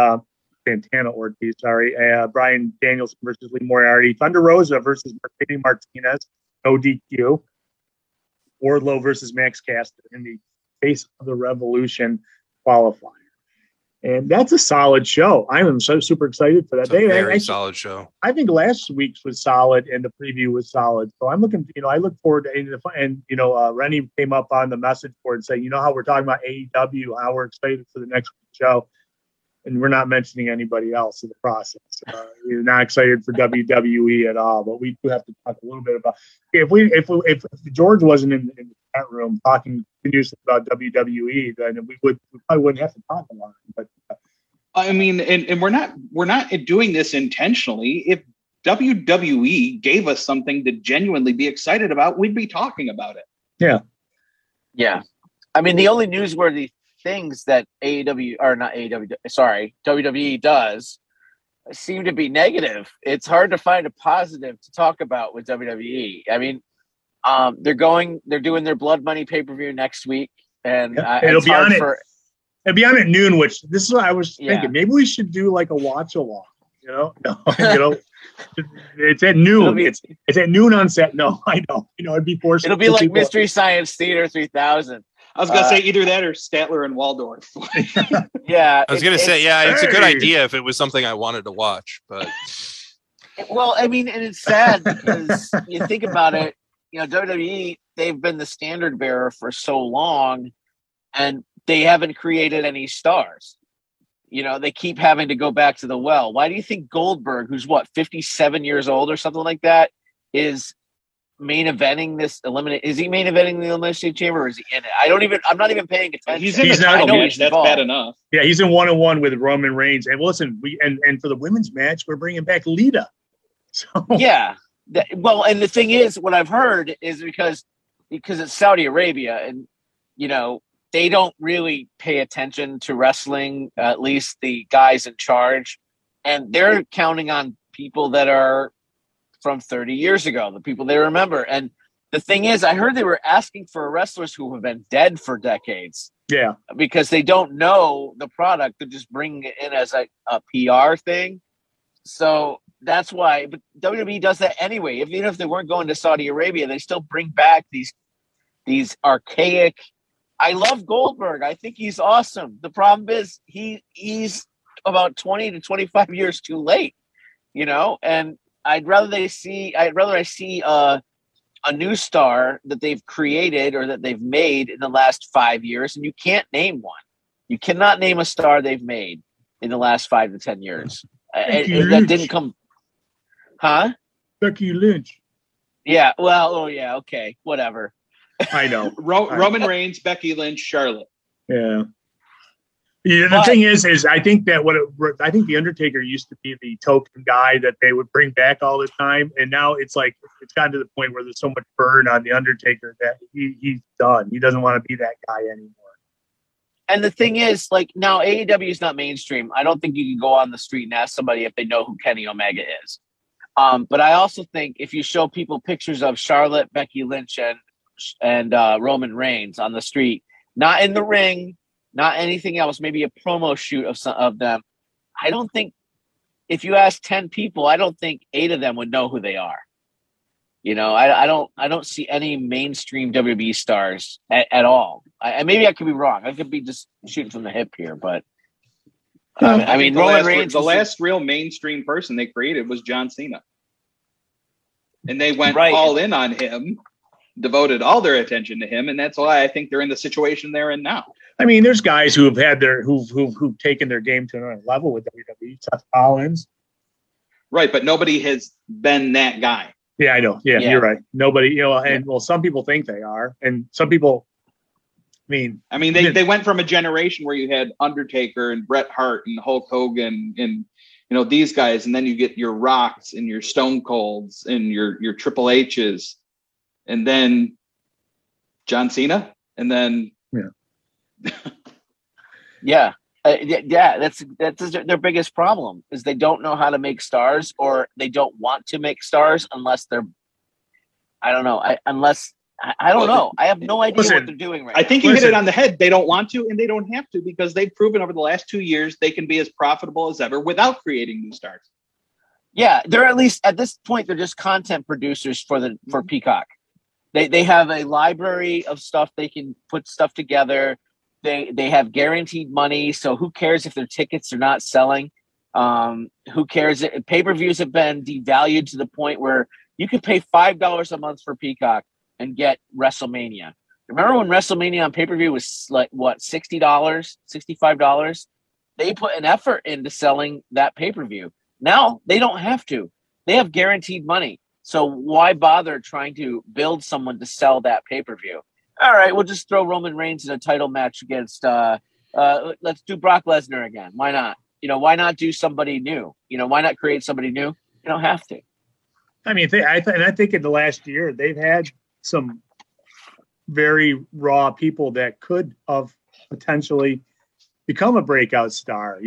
Brian Danielson versus Lee Moriarty. Thunder Rosa versus Mercedes Martinez. No DQ. Wardlow versus Max Caster in the Face of the Revolution qualifier. And that's a solid show. I am so super excited for that. It's a very solid show. I think last week's was solid and the preview was solid. So I'm looking, I look forward to Rennie came up on the message board and said, how we're talking about AEW, how we're excited for the next show. And we're not mentioning anybody else in the process. We're not excited for WWE at all, but we do have to talk a little bit about if George wasn't in the chat room talking continuously about WWE, then we probably wouldn't have to talk about it. But I mean, and we're not doing this intentionally. If WWE gave us something to genuinely be excited about, we'd be talking about it. Yeah. Yeah. I mean, the only newsworthy things that WWE does seem to be negative. It's hard to find a positive to talk about with WWE. I mean, they're doing their Blood Money pay-per-view next week, and it'll be on at noon. Which this is what I was thinking. Maybe we should do like a watch along. It's at noon. It's at noon on set. No, I know. It'd be forced. It'll be like Mystery Science Theater 3000. I was going to say either that or Statler and Waldorf. Yeah. I was going to say, it's a good idea if it was something I wanted to watch, but. Well, I mean, and it's sad because you think about it, WWE, they've been the standard bearer for so long and they haven't created any stars. They keep having to go back to the well. Why do you think Goldberg, who's 57 years old or something like that, is main eventing this is he main eventing the Elimination Chamber or is he in it? I'm not even paying attention. He's in the title match. That's bad enough. Yeah, he's in 1-on-1 with Roman Reigns. And listen, and for the women's match, we're bringing back Lita. So yeah. And the thing is, what I've heard is because it's Saudi Arabia and they don't really pay attention to wrestling, at least the guys in charge, and they're counting on people that are from 30 years ago, the people they remember. And the thing is, I heard they were asking for wrestlers who have been dead for decades. Yeah. Because they don't know the product. They're just bringing it in as a PR thing. So that's why. But WWE does that anyway. Even if they weren't going to Saudi Arabia, they still bring back these archaic. I love Goldberg. I think he's awesome. The problem is he's about 20 to 25 years too late, and I'd rather I see a new star that they've created or that they've made in the last 5 years, and you can't name one. You cannot name a star they've made in the last 5 to 10 years. That didn't come, huh? Becky Lynch. Yeah. Well. Oh yeah. Okay. Whatever. I know. Roman Reigns, Becky Lynch, Charlotte. Yeah. The thing is I think that I think the Undertaker used to be the token guy that they would bring back all the time, and now it's like it's gotten to the point where there's so much burn on the Undertaker that he's done. He doesn't want to be that guy anymore. And the thing is, like now AEW is not mainstream. I don't think you can go on the street and ask somebody if they know who Kenny Omega is. But I also think if you show people pictures of Charlotte, Becky Lynch, and Roman Reigns on the street, not in the ring. Not anything else, maybe a promo shoot of them. I don't think if you ask 10 people, I don't think 8 of them would know who they are. I don't see any mainstream WWE stars at all. Maybe I could be wrong. I could be just shooting from the hip here, but I mean, Roman Reigns. The last real mainstream person they created was John Cena, and they went all in on him, devoted all their attention to him, and that's why I think they're in the situation they're in now. I mean, there's guys who have had who've taken their game to another level with WWE. Seth Rollins, right? But nobody has been that guy. Yeah, I know. Yeah, you're right. Nobody, some people think they are, and some people. I mean, they went from a generation where you had Undertaker and Bret Hart and Hulk Hogan and these guys, and then you get your Rocks and your Stone Colds and your Triple H's, and then John Cena, and then. Yeah. That's their biggest problem is they don't know how to make stars, or they don't want to make stars unless they're I don't know. I don't know. I have no idea what they're doing right now. I think you hit it on the head. They don't want to, and they don't have to, because they've proven over the last 2 years they can be as profitable as ever without creating new stars. Yeah, they're at least at this point they're just content producers for Peacock. They have a library of stuff. They can put stuff together. They have guaranteed money. So who cares if their tickets are not selling? Who cares? Pay-per-views have been devalued to the point where you could pay $5 a month for Peacock and get WrestleMania. Remember when WrestleMania on pay-per-view was like what, $60, $65? They put an effort into selling that pay-per-view. Now they don't have to. They have guaranteed money. So why bother trying to build someone to sell that pay-per-view? All right, we'll just throw Roman Reigns in a title match against let's do Brock Lesnar again. Why not? Why not do somebody new? Why not create somebody new? You don't have to. I mean, I think in the last year they've had some very raw people that could have potentially become a breakout star.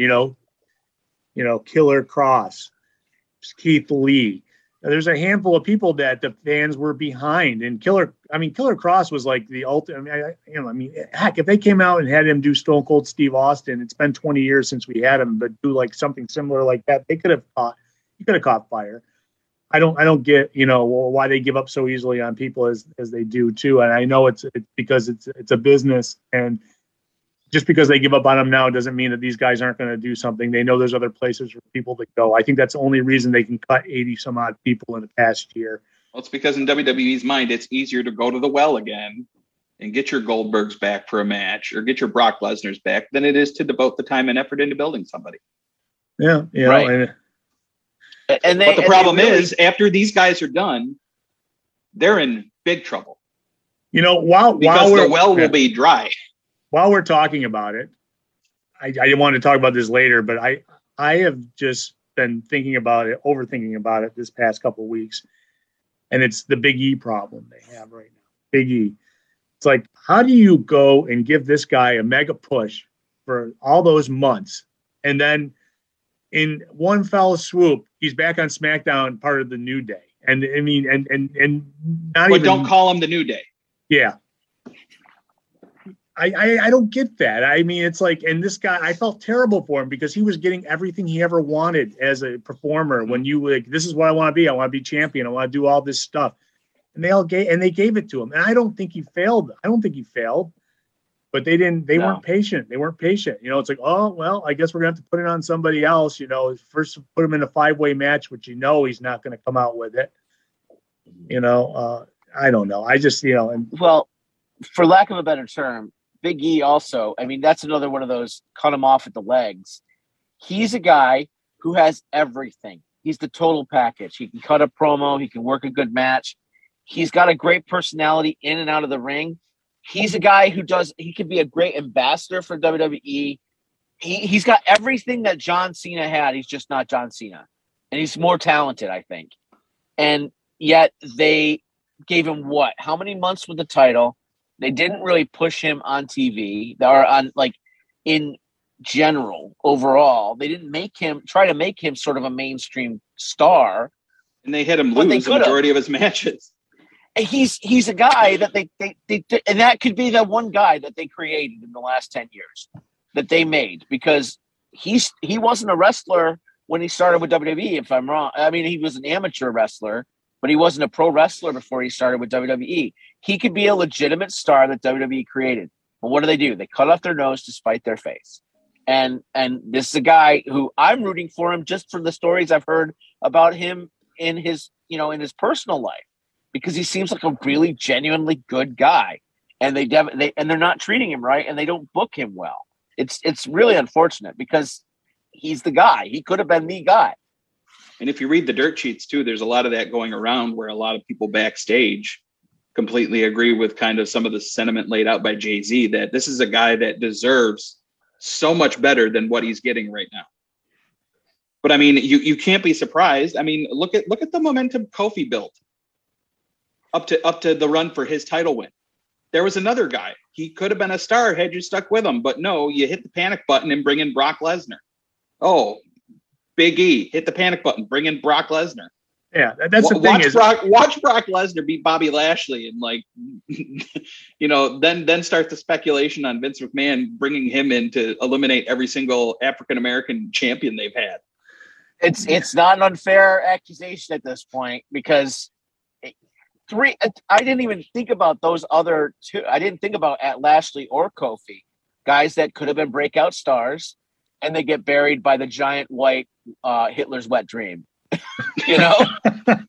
Killer Cross, Keith Lee. There's a handful of people that the fans were behind, and Killer Cross was like the ultimate. Heck, if they came out and had him do Stone Cold Steve Austin, it's been 20 years since we had him, but do like something similar like that, he could have caught fire. I don't get, why they give up so easily on people as they do too. And I know it's because it's a business, and just because they give up on them now doesn't mean that these guys aren't going to do something. They know there's other places for people to go. I think that's the only reason they can cut 80 some odd people in the past year. Well, it's because in WWE's mind, it's easier to go to the well again and get your Goldbergs back for a match or get your Brock Lesnar's back than it is to devote the time and effort into building somebody. Yeah. Right. But the problem is, after these guys are done, they're in big trouble. While the well will be dry. While we're talking about it, I didn't want to talk about this later, but I have just been thinking about it, overthinking about it this past couple of weeks, and it's the Big E problem they have right now. Big E. It's like, how do you go and give this guy a mega push for all those months, and then in one fell swoop, he's back on SmackDown, part of the New Day, and I mean, and not but even. Don't call him the New Day. Yeah. I don't get that. I mean, it's like, and this guy, I felt terrible for him because he was getting everything he ever wanted as a performer. When you this is what I want to be. I want to be champion. I want to do all this stuff. And they gave it to him. And I don't think he failed. But they weren't patient. They weren't patient. It's like, oh, well, I guess we're going to have to put it on somebody else. First put him in a 5-way match, which he's not going to come out with it. I don't know. I just, Well, for lack of a better term, Big E also, that's another one of those cut him off at the legs. He's a guy who has everything. He's the total package. He can cut a promo. He can work a good match. He's got a great personality in and out of the ring. He's a guy he could be a great ambassador for WWE. He's got everything that John Cena had. He's just not John Cena. And he's more talented, I think. And yet they gave him how many months with the title? They didn't really push him on TV or on in general overall. They didn't try to make him sort of a mainstream star. And they had him lose the majority of his matches. He's a guy that they and that could be the one guy that they created in the last 10 years that they made, because he wasn't a wrestler when he started with WWE, if I'm wrong. I mean, he was an amateur wrestler, but he wasn't a pro wrestler before he started with WWE. He could be a legitimate star that WWE created. But what do? They cut off their nose to spite their face. And this is a guy who I'm rooting for him just for the stories I've heard about him in his personal life, because he seems like a really genuinely good guy. And they're not treating him right, and they don't book him well. It's really unfortunate because he's the guy. He could have been the guy. And if you read the dirt sheets too, there's a lot of that going around where a lot of people backstage completely agree with kind of some of the sentiment laid out by Jay-Z, that this is a guy that deserves so much better than what he's getting right now. But I mean, you can't be surprised. I mean, look at the momentum Kofi built up to the run for his title win. There was another guy. He could have been a star had you stuck with him, but no, you hit the panic button and bring in Brock Lesnar. Oh, Big E, hit the panic button, bring in Brock Lesnar. Yeah, that's the thing. Watch Brock Lesnar beat Bobby Lashley, and like, then start the speculation on Vince McMahon bringing him in to eliminate every single African American champion they've had. It's not an unfair accusation at this point because I didn't even think about those other two. I didn't think about Lashley or Kofi, guys that could have been breakout stars, and they get buried by the giant white Hitler's wet dream. The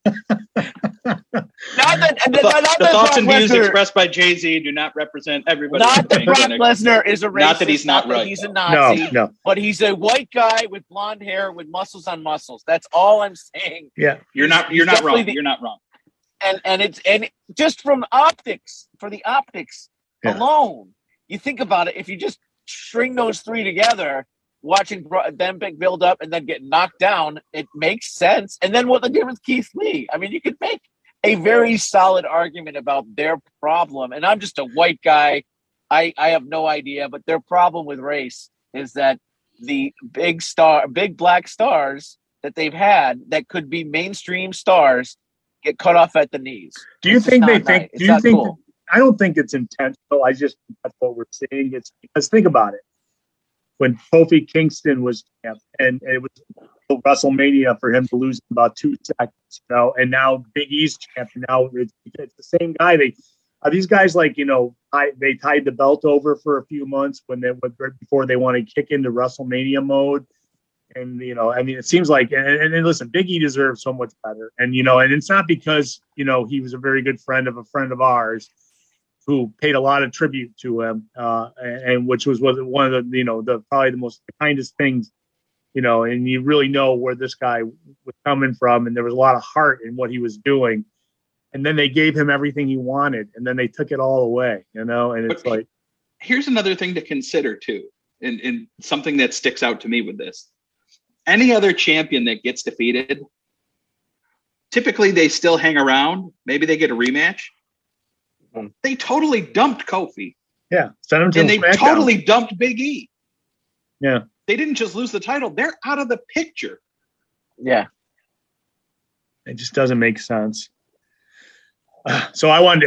thoughts and views expressed by Jay-Z do not represent everybody. Not that Brock Lesnar is a racist. Not that he's not right. He's a Nazi. No. But he's a white guy with blonde hair with muscles on muscles. That's all I'm saying. Yeah, you're not wrong. You're not wrong. And just from optics, for the optics alone, you think about it. If you just string those three together, watching them build up and then get knocked down, it makes sense. And then what the difference, Keith Lee? I mean, you could make a very solid argument about their problem. And I'm just a white guy. I have no idea, but their problem with race is that the big black stars that they've had that could be mainstream stars get cut off at the knees. Do you think they think? Nice. Do you think? Cool. I don't think it's intentional. I just think that's what we're seeing. It's because think about it. When Kofi Kingston was champ, and it was WrestleMania for him to lose in about 2 seconds, and now Big E's champ, and now it's the same guy. These guys they tied the belt over for a few months right before they want to kick into WrestleMania mode. And, it seems like, and listen, Big E deserves so much better. And, and it's not because, he was a very good friend of a friend of ours who paid a lot of tribute to him, and which was one of the probably the most kindest things, and you really know where this guy was coming from. And there was a lot of heart in what he was doing. And then they gave him everything he wanted, and then they took it all away, and it's like. Here's another thing to consider too, and something that sticks out to me with this. Any other champion that gets defeated, typically they still hang around. Maybe they get a rematch. They totally dumped Kofi. Yeah. Send him to and they SmackDown. Totally dumped Big E. Yeah. They didn't just lose the title. They're out of the picture. Yeah. It just doesn't make sense. So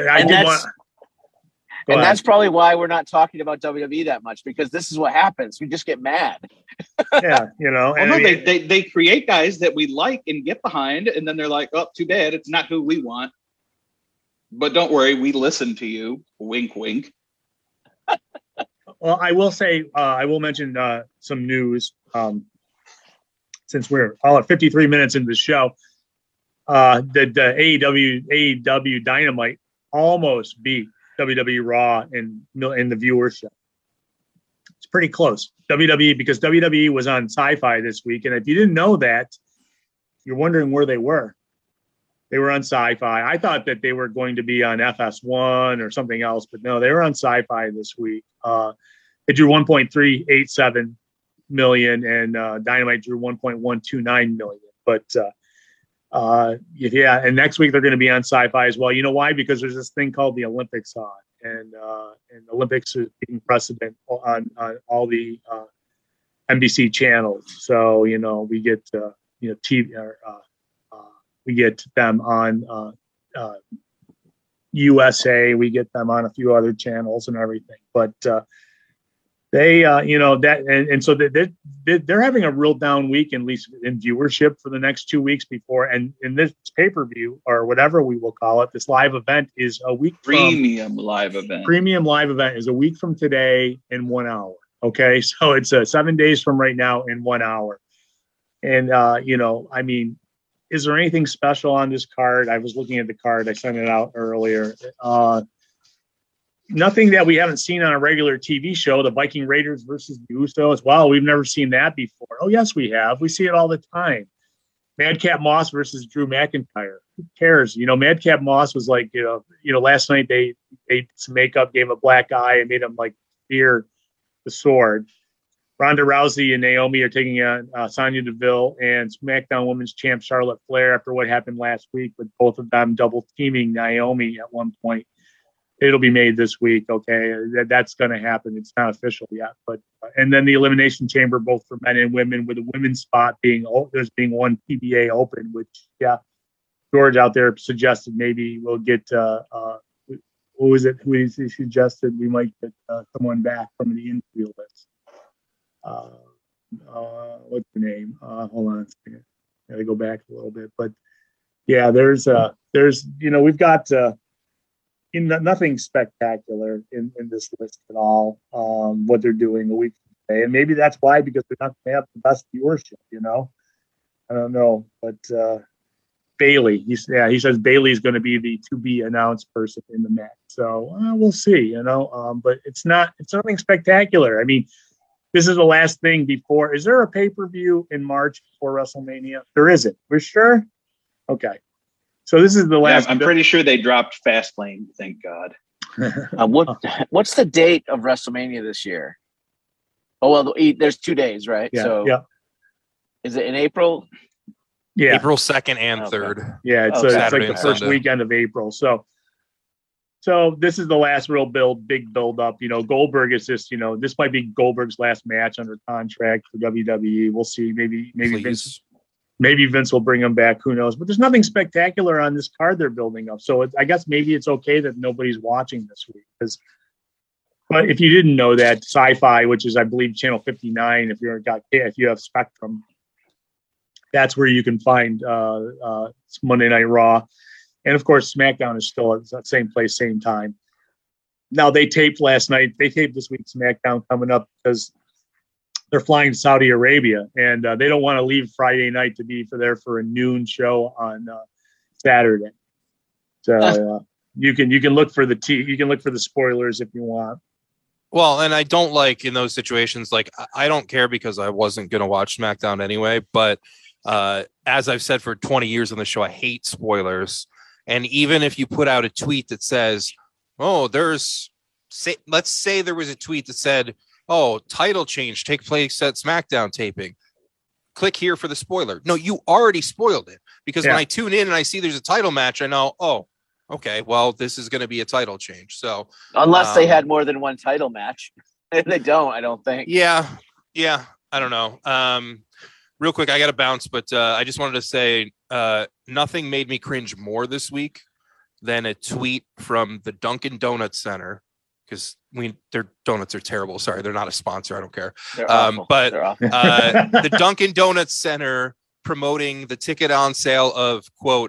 that's probably why we're not talking about WWE that much, because this is what happens. We just get mad. Yeah, they create guys that we like and get behind, and then they're like, "Oh, too bad, it's not who we want." But don't worry, we listen to you. Wink, wink. Well, I will say, I will mention some news. Since we're all at 53 minutes into the show, the AEW Dynamite almost beat WWE Raw in the viewership. It's pretty close. because WWE was on Sci-Fi this week, and if you didn't know that, you're wondering where they were. They were on Sci-Fi. I thought that they were going to be on FS1 or something else, but no, they were on Sci-Fi this week. It drew 1.387 million, and Dynamite drew 1.129 million. But yeah, and next week they're going to be on Sci-Fi as well. You know why? Because there's this thing called the Olympics on, and Olympics is taking precedent on all the NBC channels. So we get TV. We get them on USA. We get them on a few other channels and everything. But they, and so they're having a real down week, at least in viewership, for the next 2 weeks before. And in this pay-per-view, or whatever we will call it, this live event is a week. Premium live event is a week from today in 1 hour. Okay, so it's 7 days from right now in 1 hour. And is there anything special on this card? I was looking at the card. I sent it out earlier. Nothing that we haven't seen on a regular TV show. The Viking Raiders versus the Usos. Wow, we've never seen that before. Oh, yes, we have. We see it all the time. Madcap Moss versus Drew McIntyre. Who cares? Madcap Moss was like, last night they did some makeup, gave him a black eye, and made him like fear the sword. Ronda Rousey and Naomi are taking on Sonya Deville and SmackDown Women's Champ Charlotte Flair after what happened last week with both of them double teaming Naomi at one point. It'll be made this week. Okay, that's going to happen. It's not official yet, but and then the Elimination Chamber, both for men and women, with the women's spot being one PBA open. Which, yeah, George out there suggested maybe we'll get what was it? Who he suggested we might get someone back from the infield list. What's the name? Hold on a second. Gotta go back a little bit, but yeah, there's we've got nothing spectacular in this list at all. What they're doing a week today, and maybe that's why, because they're not going to have the best viewership. I don't know, but Bailey, he says Bailey is going to be the to be announced person in the match. So we'll see, but it's nothing spectacular. I mean, this is the last thing before. Is there a pay-per-view in March before WrestleMania? There isn't. We're sure? Okay. So this is the last. Yeah, I'm pretty sure they dropped Fastlane. Thank God. What's the date of WrestleMania this year? Oh, well, there's 2 days, right? Yeah. So yeah. Is it in April? Yeah. April 2nd and 3rd. Yeah. It's like the first Sunday. weekend of April. So this is the last real big build up. Goldberg is just, this might be Goldberg's last match under contract for WWE. We'll see. Maybe Vince will bring him back. Who knows? But there's nothing spectacular on this card they're building up. So I guess maybe it's okay that nobody's watching this week. But if you didn't know that, Sci-Fi, which is I believe channel 59, if you have Spectrum, that's where you can find Monday Night Raw. And, of course, SmackDown is still at that same place, same time. Now, they taped last night. They taped this week's SmackDown coming up because they're flying to Saudi Arabia, and they don't want to leave Friday night to be for a noon show on Saturday. So you can look for the spoilers if you want. Well, and I don't like in those situations, like I don't care because I wasn't going to watch SmackDown anyway. But as I've said for 20 years on the show, I hate spoilers. And even if you put out a tweet that says, oh, let's say there was a tweet that said, oh, title change take place at SmackDown taping. Click here for the spoiler. No, you already spoiled it, because when I tune in and I see there's a title match, I know, oh, okay, well, this is going to be a title change. So unless they had more than one title match, they don't. I don't think. Yeah, I don't know. Real quick, I got to bounce, but I just wanted to say nothing made me cringe more this week than a tweet from the Dunkin' Donuts Center, because their donuts are terrible. Sorry, they're not a sponsor. I don't care. They're awful. But They're awful. The Dunkin' Donuts Center promoting the ticket on sale of, quote,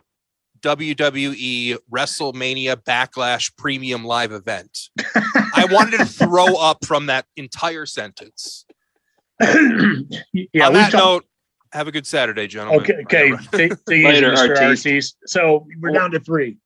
WWE WrestleMania Backlash Premium Live Event. I wanted to throw up from that entire sentence. On that note, have a good Saturday, gentlemen. Okay. Take it easy, Mr. Artis. So we're down to 3.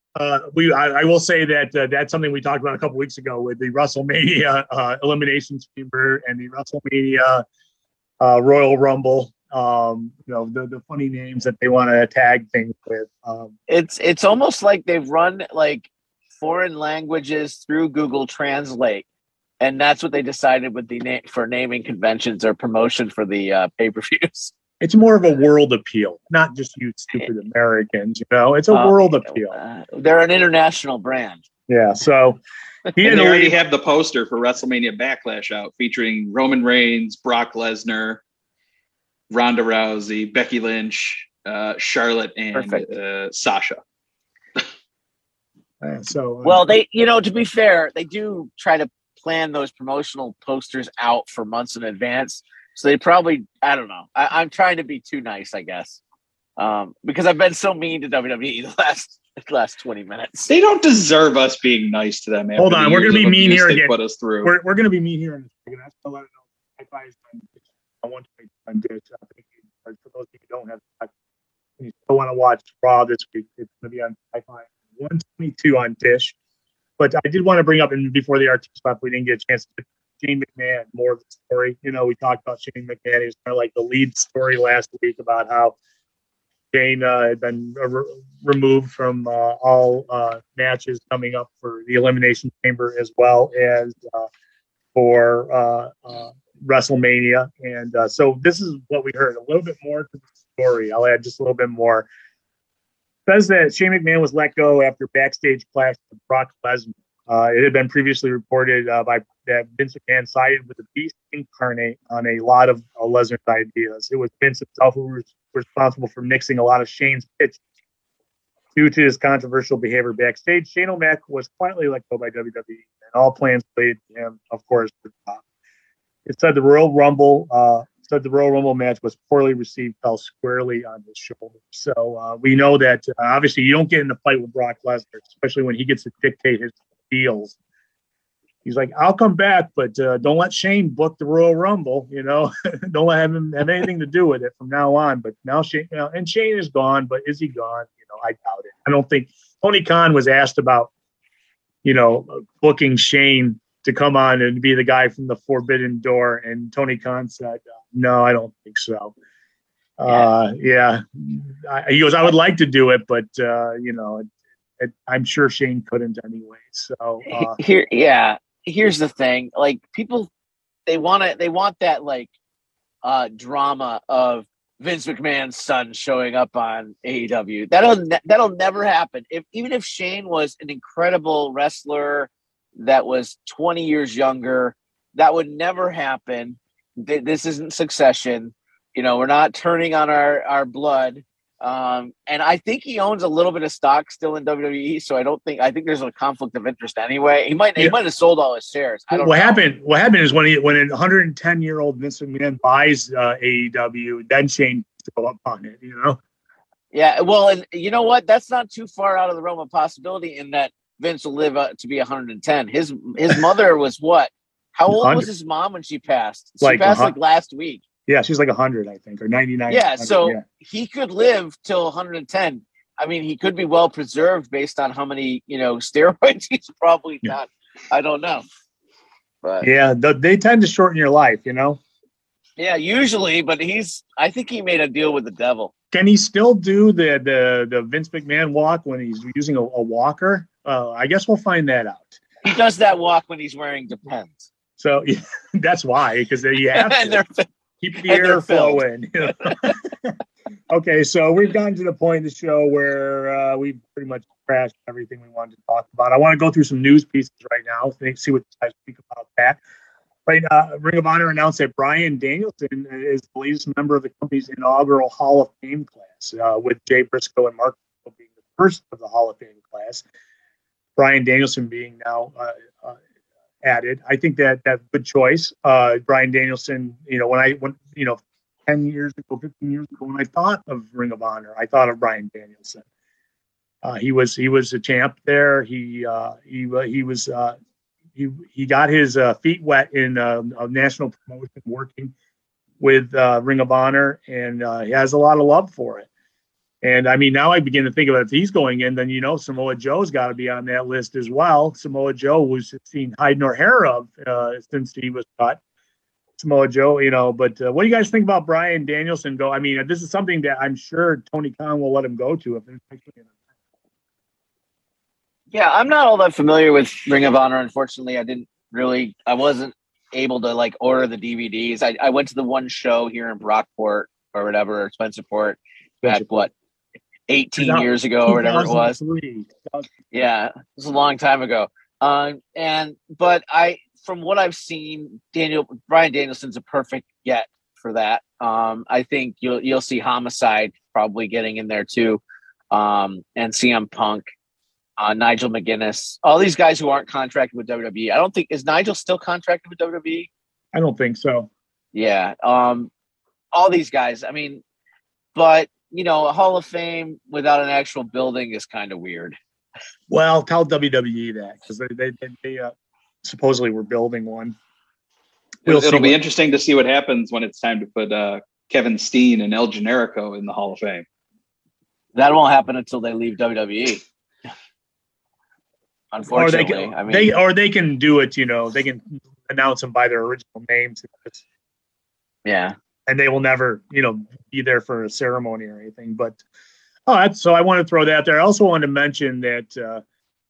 I will say that that's something we talked about a couple weeks ago with the WrestleMania Elimination Chamber and the WrestleMania Royal Rumble. The funny names that they want to tag things with. It's almost like they've run like foreign languages through Google Translate, and that's what they decided with the for naming conventions or promotion for the pay-per-views. It's more of a world appeal, not just you stupid Americans. It's a world appeal. They're an international brand. Yeah. So they already have the poster for WrestleMania Backlash out, featuring Roman Reigns, Brock Lesnar, Ronda Rousey, Becky Lynch, Charlotte, and Sasha. Well, they, to be fair, they do try to plan those promotional posters out for months in advance. So they probably, I don't know. I'm trying to be too nice, I guess, because I've been so mean to WWE the last 20 minutes. They don't deserve us being nice to them. Hold on, we're going to be mean here again. Put us through. We're going to be mean here in a second. I want to make on Dish. I think for those of you who don't have, you still want to watch Raw this week, it's going to be on Sci-Fi 122 on Dish. But I did want to bring up, and before the RT stuff, we didn't get a chance to. Shane McMahon, more of the story. We talked about Shane McMahon. He was kind of like the lead story last week about how Shane had been removed from all matches coming up for the Elimination Chamber, as well as for WrestleMania. And so this is what we heard. A little bit more to the story. I'll add just a little bit more. It says that Shane McMahon was let go after backstage clash with Brock Lesnar. It had been previously reported that Vince McMahon sided with the Beast Incarnate on a lot of Lesnar's ideas. It was Vince himself who was responsible for mixing a lot of Shane's pitch Due to his controversial behavior backstage, Shane O'Mac was quietly let go by WWE, and all plans related to him, of course, were dropped. It said the Royal Rumble match was poorly received, fell squarely on his shoulder. So we know that obviously you don't get in a fight with Brock Lesnar, especially when he gets to dictate his deals. He's like, I'll come back, but don't let Shane book the Royal Rumble. Don't let him have anything to do with it from now on. But now Shane, and Shane is gone, but is he gone? I doubt it. I don't think Tony Khan was asked about, booking Shane to come on and be the guy from the Forbidden Door, and Tony Khan said, "No, I don't think so." He goes, "I would like to do it, but I'm sure Shane couldn't anyway." So here's the thing: like people, they want that like drama of Vince McMahon's son showing up on AEW. That'll never happen. Even if Shane was an incredible wrestler that was 20 years younger, that would never happen. This isn't Succession. We're not turning on our blood. And I think he owns a little bit of stock still in WWE. So I think there's a conflict of interest anyway. He might have sold all his shares. I don't know. What happened is when a 110-year-old Vince McMahon buys AEW, then Shane go up on it, Yeah, well, and you know what? That's not too far out of the realm of possibility in that Vince will live to be 110. His mother was what? How old 100. Was his mom when she passed? She passed like last week. Yeah, she's like 100, I think, or 99. Yeah, so he could live till 110. I mean, he could be well preserved based on how many, steroids he's probably done. I don't know. But yeah, they tend to shorten your life, Yeah, usually, but I think he made a deal with the devil. Can he still do the Vince McMahon walk when he's using a walker? I guess we'll find that out. He does that walk when he's wearing Depends. So that's why, because you have to keep the air flowing. Okay, so we've gotten to the point of the show where we've pretty much crashed everything we wanted to talk about. I want to go through some news pieces right now, see what you guys think about that. Right, Ring of Honor announced that Bryan Danielson is the latest member of the company's inaugural Hall of Fame class, with Jay Briscoe and Mark Briscoe being the first of the Hall of Fame class. Bryan Danielson being now added. I think that's a good choice. Bryan Danielson, when 10 years ago, 15 years ago, when I thought of Ring of Honor, I thought of Bryan Danielson. He was a champ there. He got his feet wet in a national promotion working with Ring of Honor, and he has a lot of love for it. And I mean, now I begin to think about if he's going in, then Samoa Joe's got to be on that list as well. Samoa Joe was seen hide nor hair of since he was cut. Samoa Joe, but what do you guys think about Bryan Danielson go? I mean, this is something that I'm sure Tony Khan will let him go to if there's actually an event. Yeah, I'm not all that familiar with Ring of Honor. Unfortunately, I wasn't able to order the DVDs. I went to the one show here in Brockport or whatever, Spencerport, back 18 years ago or whatever it was. Yeah, it was a long time ago. But from what I've seen, Bryan Danielson's a perfect get for that. I think you'll see Homicide probably getting in there too, and CM Punk. Nigel McGuinness, all these guys who aren't contracted with WWE. I don't think, is Nigel still contracted with WWE? I don't think so. Yeah. All these guys. I mean, but a Hall of Fame without an actual building is kind of weird. Well, tell WWE that, because they supposedly were building one. It'll be interesting to see what happens when it's time to put Kevin Steen and El Generico in the Hall of Fame. That won't happen until they leave WWE. Unfortunately, they can do it. They can announce them by their original names. Yeah, and they will never, be there for a ceremony or anything. But so I want to throw that there. I also want to mention that.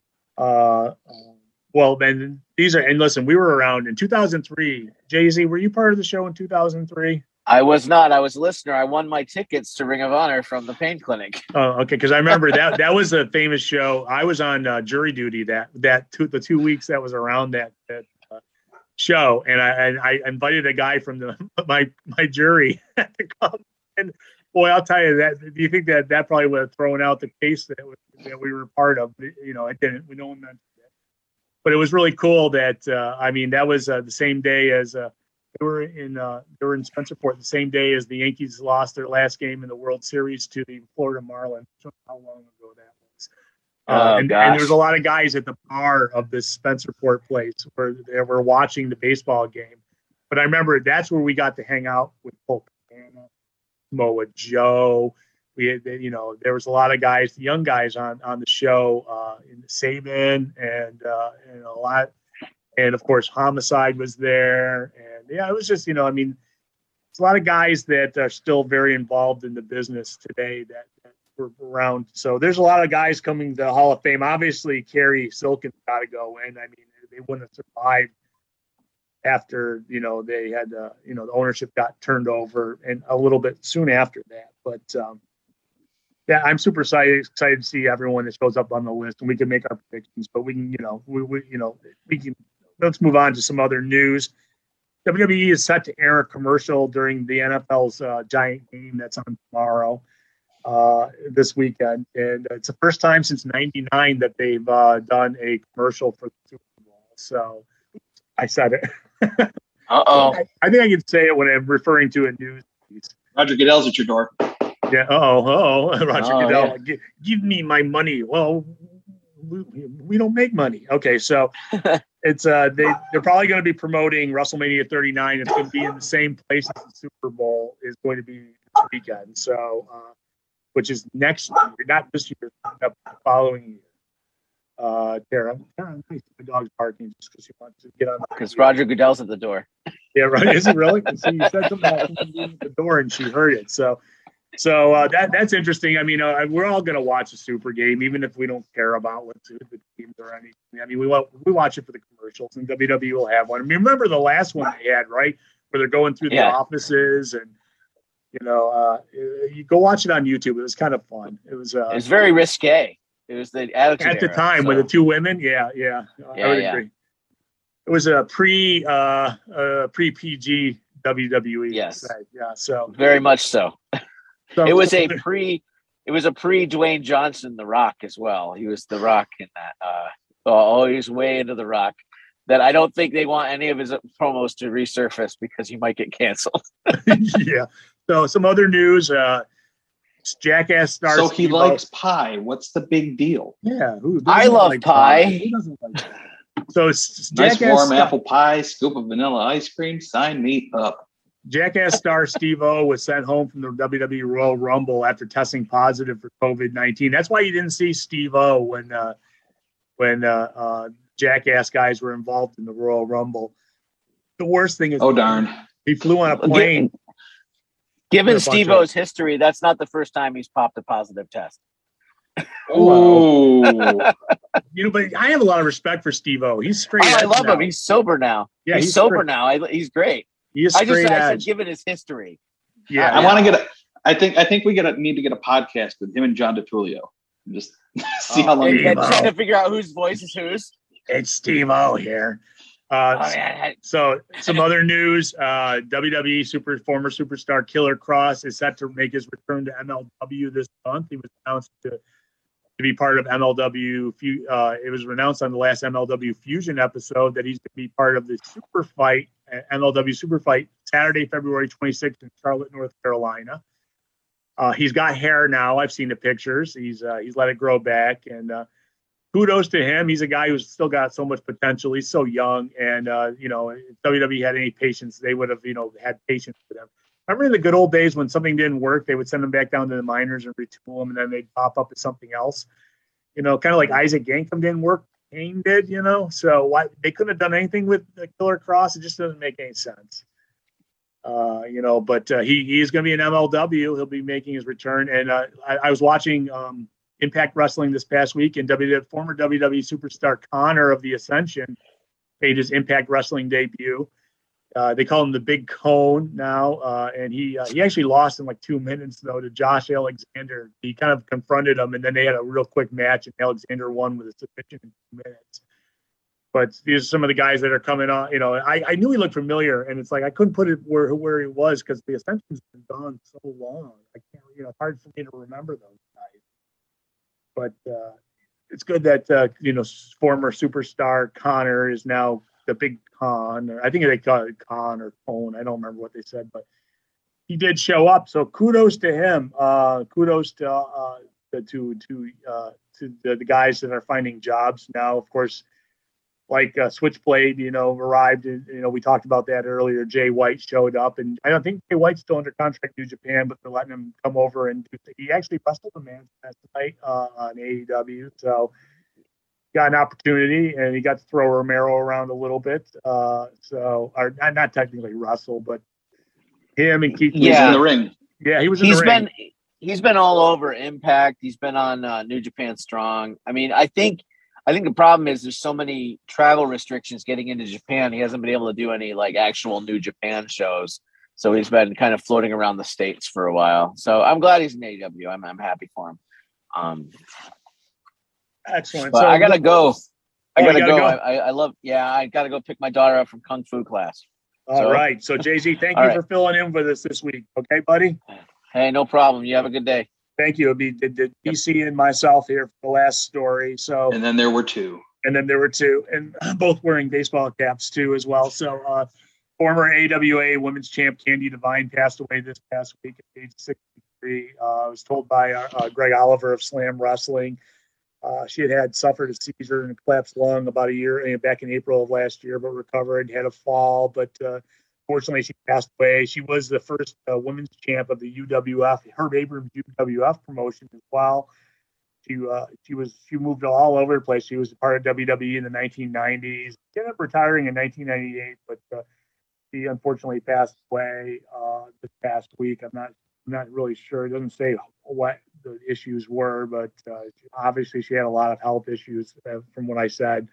Well, then these are, and listen, we were around in 2003. Jay-Z, were you part of the show in 2003? I was not. I was a listener. I won my tickets to Ring of Honor from the Pain Clinic. Oh, okay. Because I remember that was a famous show. I was on jury duty the 2 weeks that was around that show, and I invited a guy from my jury to come, and Boy, I'll tell you that. Do you think that probably would have thrown out the case that we were part of? You know, it didn't. We no one mentioned it, but it was really cool that. I mean, that was the same day as they were in Spencerport the same day as the Yankees lost their last game in the World Series to the Florida Marlins. How long ago that was? And there was a lot of guys at the bar of this Spencerport place where they were watching the baseball game. But I remember that's where we got to hang out with Polk Anna, Moa Joe. We had, you know, there was a lot of guys, young guys on the show, in the Saban and a lot. And of course, Homicide was there. And yeah, it was just, you know, I mean, there's a lot of guys that are still very involved in the business today that were around. So there's a lot of guys coming to the Hall of Fame. Obviously, Kerry Silkin's got to go in. I mean, they wouldn't have survived after, you know, they had, you know, the ownership got turned over and a little bit soon after that. But yeah, I'm super excited to see everyone that shows up on the list, and we can make our predictions. But we can, you know, we can. Let's move on to some other news. WWE is set to air a commercial during the NFL's Giant game that's on tomorrow, this weekend, and it's the first time since '99 that they've done a commercial for the Super Bowl. So I said it. Uh-oh. I think I can say it when I'm referring to a news piece. Roger Goodell's at your door. Yeah. Roger Goodell. Yeah. Give me my money. Well, we don't make money. Okay, so it's they're probably going to be promoting WrestleMania 39. It's going to be in the same place as the Super Bowl is going to be this weekend. So, which is next year, not this year, the following year. Tara, nice. My dog's barking just because she wants to get on. Because Roger Goodell's at the door. Yeah, right. Is it really? See, you said something about the door, and she heard it. So that's interesting. I mean, we're all going to watch the Super Game, even if we don't care about what the teams or anything. I mean, we watch it for the commercials, and WWE will have one. I mean, remember the last one they had, right? Where they're going through the offices, and you know, you go watch it on YouTube. It was kind of fun. It was very risque. It was the Attitude at the Era, time with the two women. Yeah, I would agree. It was a pre PG WWE. Yes. Right? Yeah. So very much so. So it was a pre Dwayne Johnson, The Rock as well. He was The Rock in that. He was way into The Rock. That I don't think they want any of his promos to resurface because he might get canceled. Yeah. So some other news. Jackass star. So he likes pie. What's the big deal? Yeah. I love like pie. Who doesn't like pie? So nice warm apple pie, scoop of vanilla ice cream. Sign me up. Jackass star Steve-O was sent home from the WWE Royal Rumble after testing positive for COVID-19. That's why you didn't see Steve-O when Jackass guys were involved in the Royal Rumble. The worst thing is, darn, he flew on a plane. Given Steve-O's history, that's not the first time he's popped a positive test. Oh, you know, but I have a lot of respect for Steve-O. He's straight. I love him. He's sober now. Yeah, he's sober straight. Now. He's great. He is straight I edge. said, given his history. Yeah, I want to get I think we need to get a podcast with him and John DeTulio. Just see how long. And trying to figure out whose voice is whose. It's Steve-O here. So some other news: WWE former superstar Killer Cross is set to make his return to MLW this month. He was announced to be part of MLW. It was announced on the last MLW Fusion episode that he's going to be part of the Super Fight, MLW Super Fight, Saturday, February 26th in Charlotte, North Carolina. He's got hair now. I've seen the pictures. He's let it grow back, and kudos to him. He's a guy who's still got so much potential. He's so young, and you know, if WWE had any patience, they would have, you know, had patience with him. Remember in the good old days when something didn't work, they would send him back down to the minors and retool him, and then they'd pop up as something else. You know, kind of like Isaac Yankem didn't work, Kane did. You know, so why they couldn't have done anything with the Killer Cross? It just doesn't make any sense. You know, but he is going to be in MLW. He'll be making his return, and I was watching Impact Wrestling this past week, and former WWE superstar Connor of the Ascension made his Impact Wrestling debut. They call him the Big Cone now, and he actually lost in like 2 minutes though to Josh Alexander. He kind of confronted him, and then they had a real quick match, and Alexander won with a submission in 2 minutes. But these are some of the guys that are coming on. You know, I knew he looked familiar, and it's like I couldn't put it where he was because the Ascension's been gone so long. I can't, you know, it's hard for me to remember those guys. But it's good that you know, former superstar Connor is now the big Con. Or I think they call it Con or Cone. I don't remember what they said, but he did show up. So kudos to him. Kudos to the guys that are finding jobs now. Of course, like Switchblade, you know, arrived. You know, we talked about that earlier. Jay White showed up, and I don't think Jay White's still under contract in New Japan, but they're letting him come over and he actually wrestled a man last night on AEW. So got an opportunity, and he got to throw Romero around a little bit. Or not technically wrestle, but him and Keith. Yeah, in the ring. Yeah, he was in the ring. He's been all over Impact. He's been on New Japan Strong. I mean, I think the problem is there's so many travel restrictions getting into Japan. He hasn't been able to do any like actual New Japan shows. So he's been kind of floating around the States for a while. So I'm glad he's in AEW. I'm happy for him. Excellent. But so I gotta go. I gotta go. go. I gotta go pick my daughter up from Kung Fu class. All right. So JZ, thank you for filling in with us this week. Okay, buddy? Hey, no problem. You have a good day. Thank you. It'll be DC and myself here for the last story. So, and then there were two, and both wearing baseball caps too as well. So, former AWA Women's Champ Candy Devine passed away this past week at age 63. I was told by Greg Oliver of Slam Wrestling. She had suffered a seizure and a collapsed lung about a year back in April of last year, but recovered, had a fall, but fortunately, she passed away. She was the first women's champ of the UWF, Herb Abrams UWF promotion as well. She moved all over the place. She was a part of WWE in the 1990s. She ended up retiring in 1998, but she unfortunately passed away this past week. I'm not really sure. It doesn't say what the issues were, but obviously she had a lot of health issues from what I said.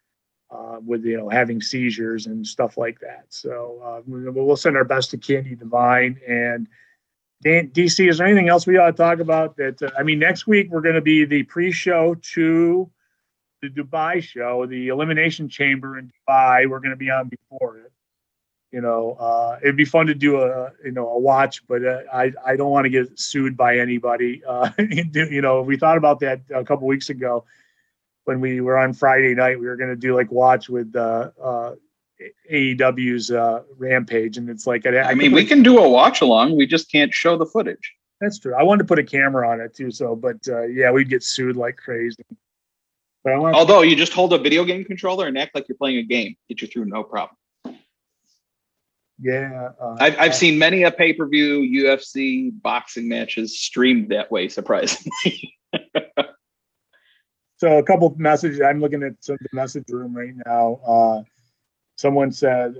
With having seizures and stuff like that. So we'll send our best to Candy Devine. And DC, is there anything else we ought to talk about? Next week we're going to be the pre-show to the Dubai show, the Elimination Chamber in Dubai. We're going to be on before it. It'd be fun to do a watch, but I don't want to get sued by anybody. We thought about that a couple weeks ago. When we were on Friday night, we were going to do like watch with AEW's Rampage, and it's like we can do a watch along. We just can't show the footage. That's true. I wanted to put a camera on it too, we'd get sued like crazy. But although you just hold a video game controller and act like you're playing a game, get you through, no problem. Yeah, I've seen many a pay-per-view UFC boxing matches streamed that way. Surprisingly. So a couple of messages. I'm looking at the message room right now. Someone said,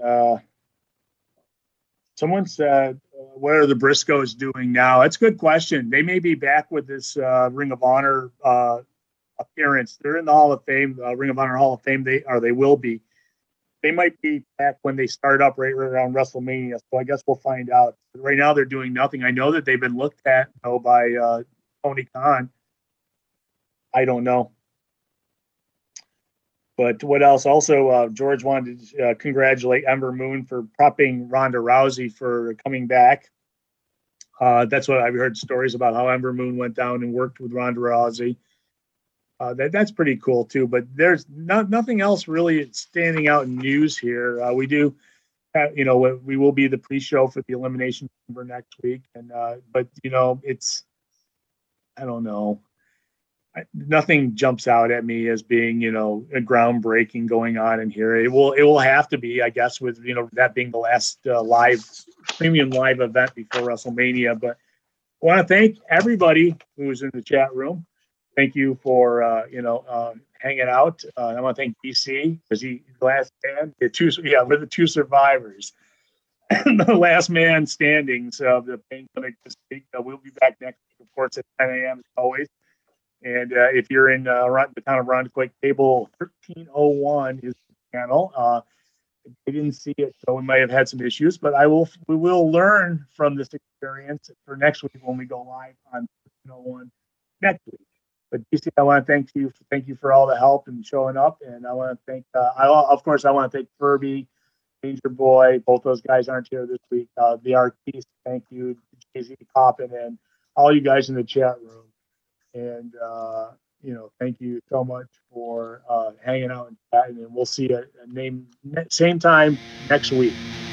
what are the Briscoes doing now? That's a good question. They may be back with this Ring of Honor appearance. They're in the Hall of Fame, Ring of Honor Hall of Fame. They will be. They might be back when they start up right around WrestleMania. So I guess we'll find out. But right now they're doing nothing. I know that they've been looked at by Tony Khan. I don't know. But what else? Also, George wanted to congratulate Ember Moon for prepping Ronda Rousey for coming back. That's what I've heard stories about, how Ember Moon went down and worked with Ronda Rousey. That's pretty cool too. But there's nothing else really standing out in news here. We do, we will be the pre-show for the Elimination Chamber next week, and but it's, I don't know. Nothing jumps out at me as being, a groundbreaking going on in here. It will have to be, I guess, with, that being the last premium live event before WrestleMania. But I want to thank everybody who's in the chat room. Thank you for, hanging out. I want to thank DC because the last man, we're the two survivors. The last man standing. So the Pain Clinic this week. We'll be back next week, of course, at 10 a.m. as always. And if you're in the town of Rondequoit, cable 1301 is the channel. I didn't see it, so we might have had some issues, but we will learn from this experience for next week when we go live on 1301 next week. But DC, I want to thank you for all the help and showing up. And I want to thank, I want to thank Furby, Danger Boy. Both those guys aren't here this week. The Artiste, thank you, Jay-Z Coppin, and all you guys in the chat room. And thank you so much for hanging out and chatting. And we'll see you same time next week.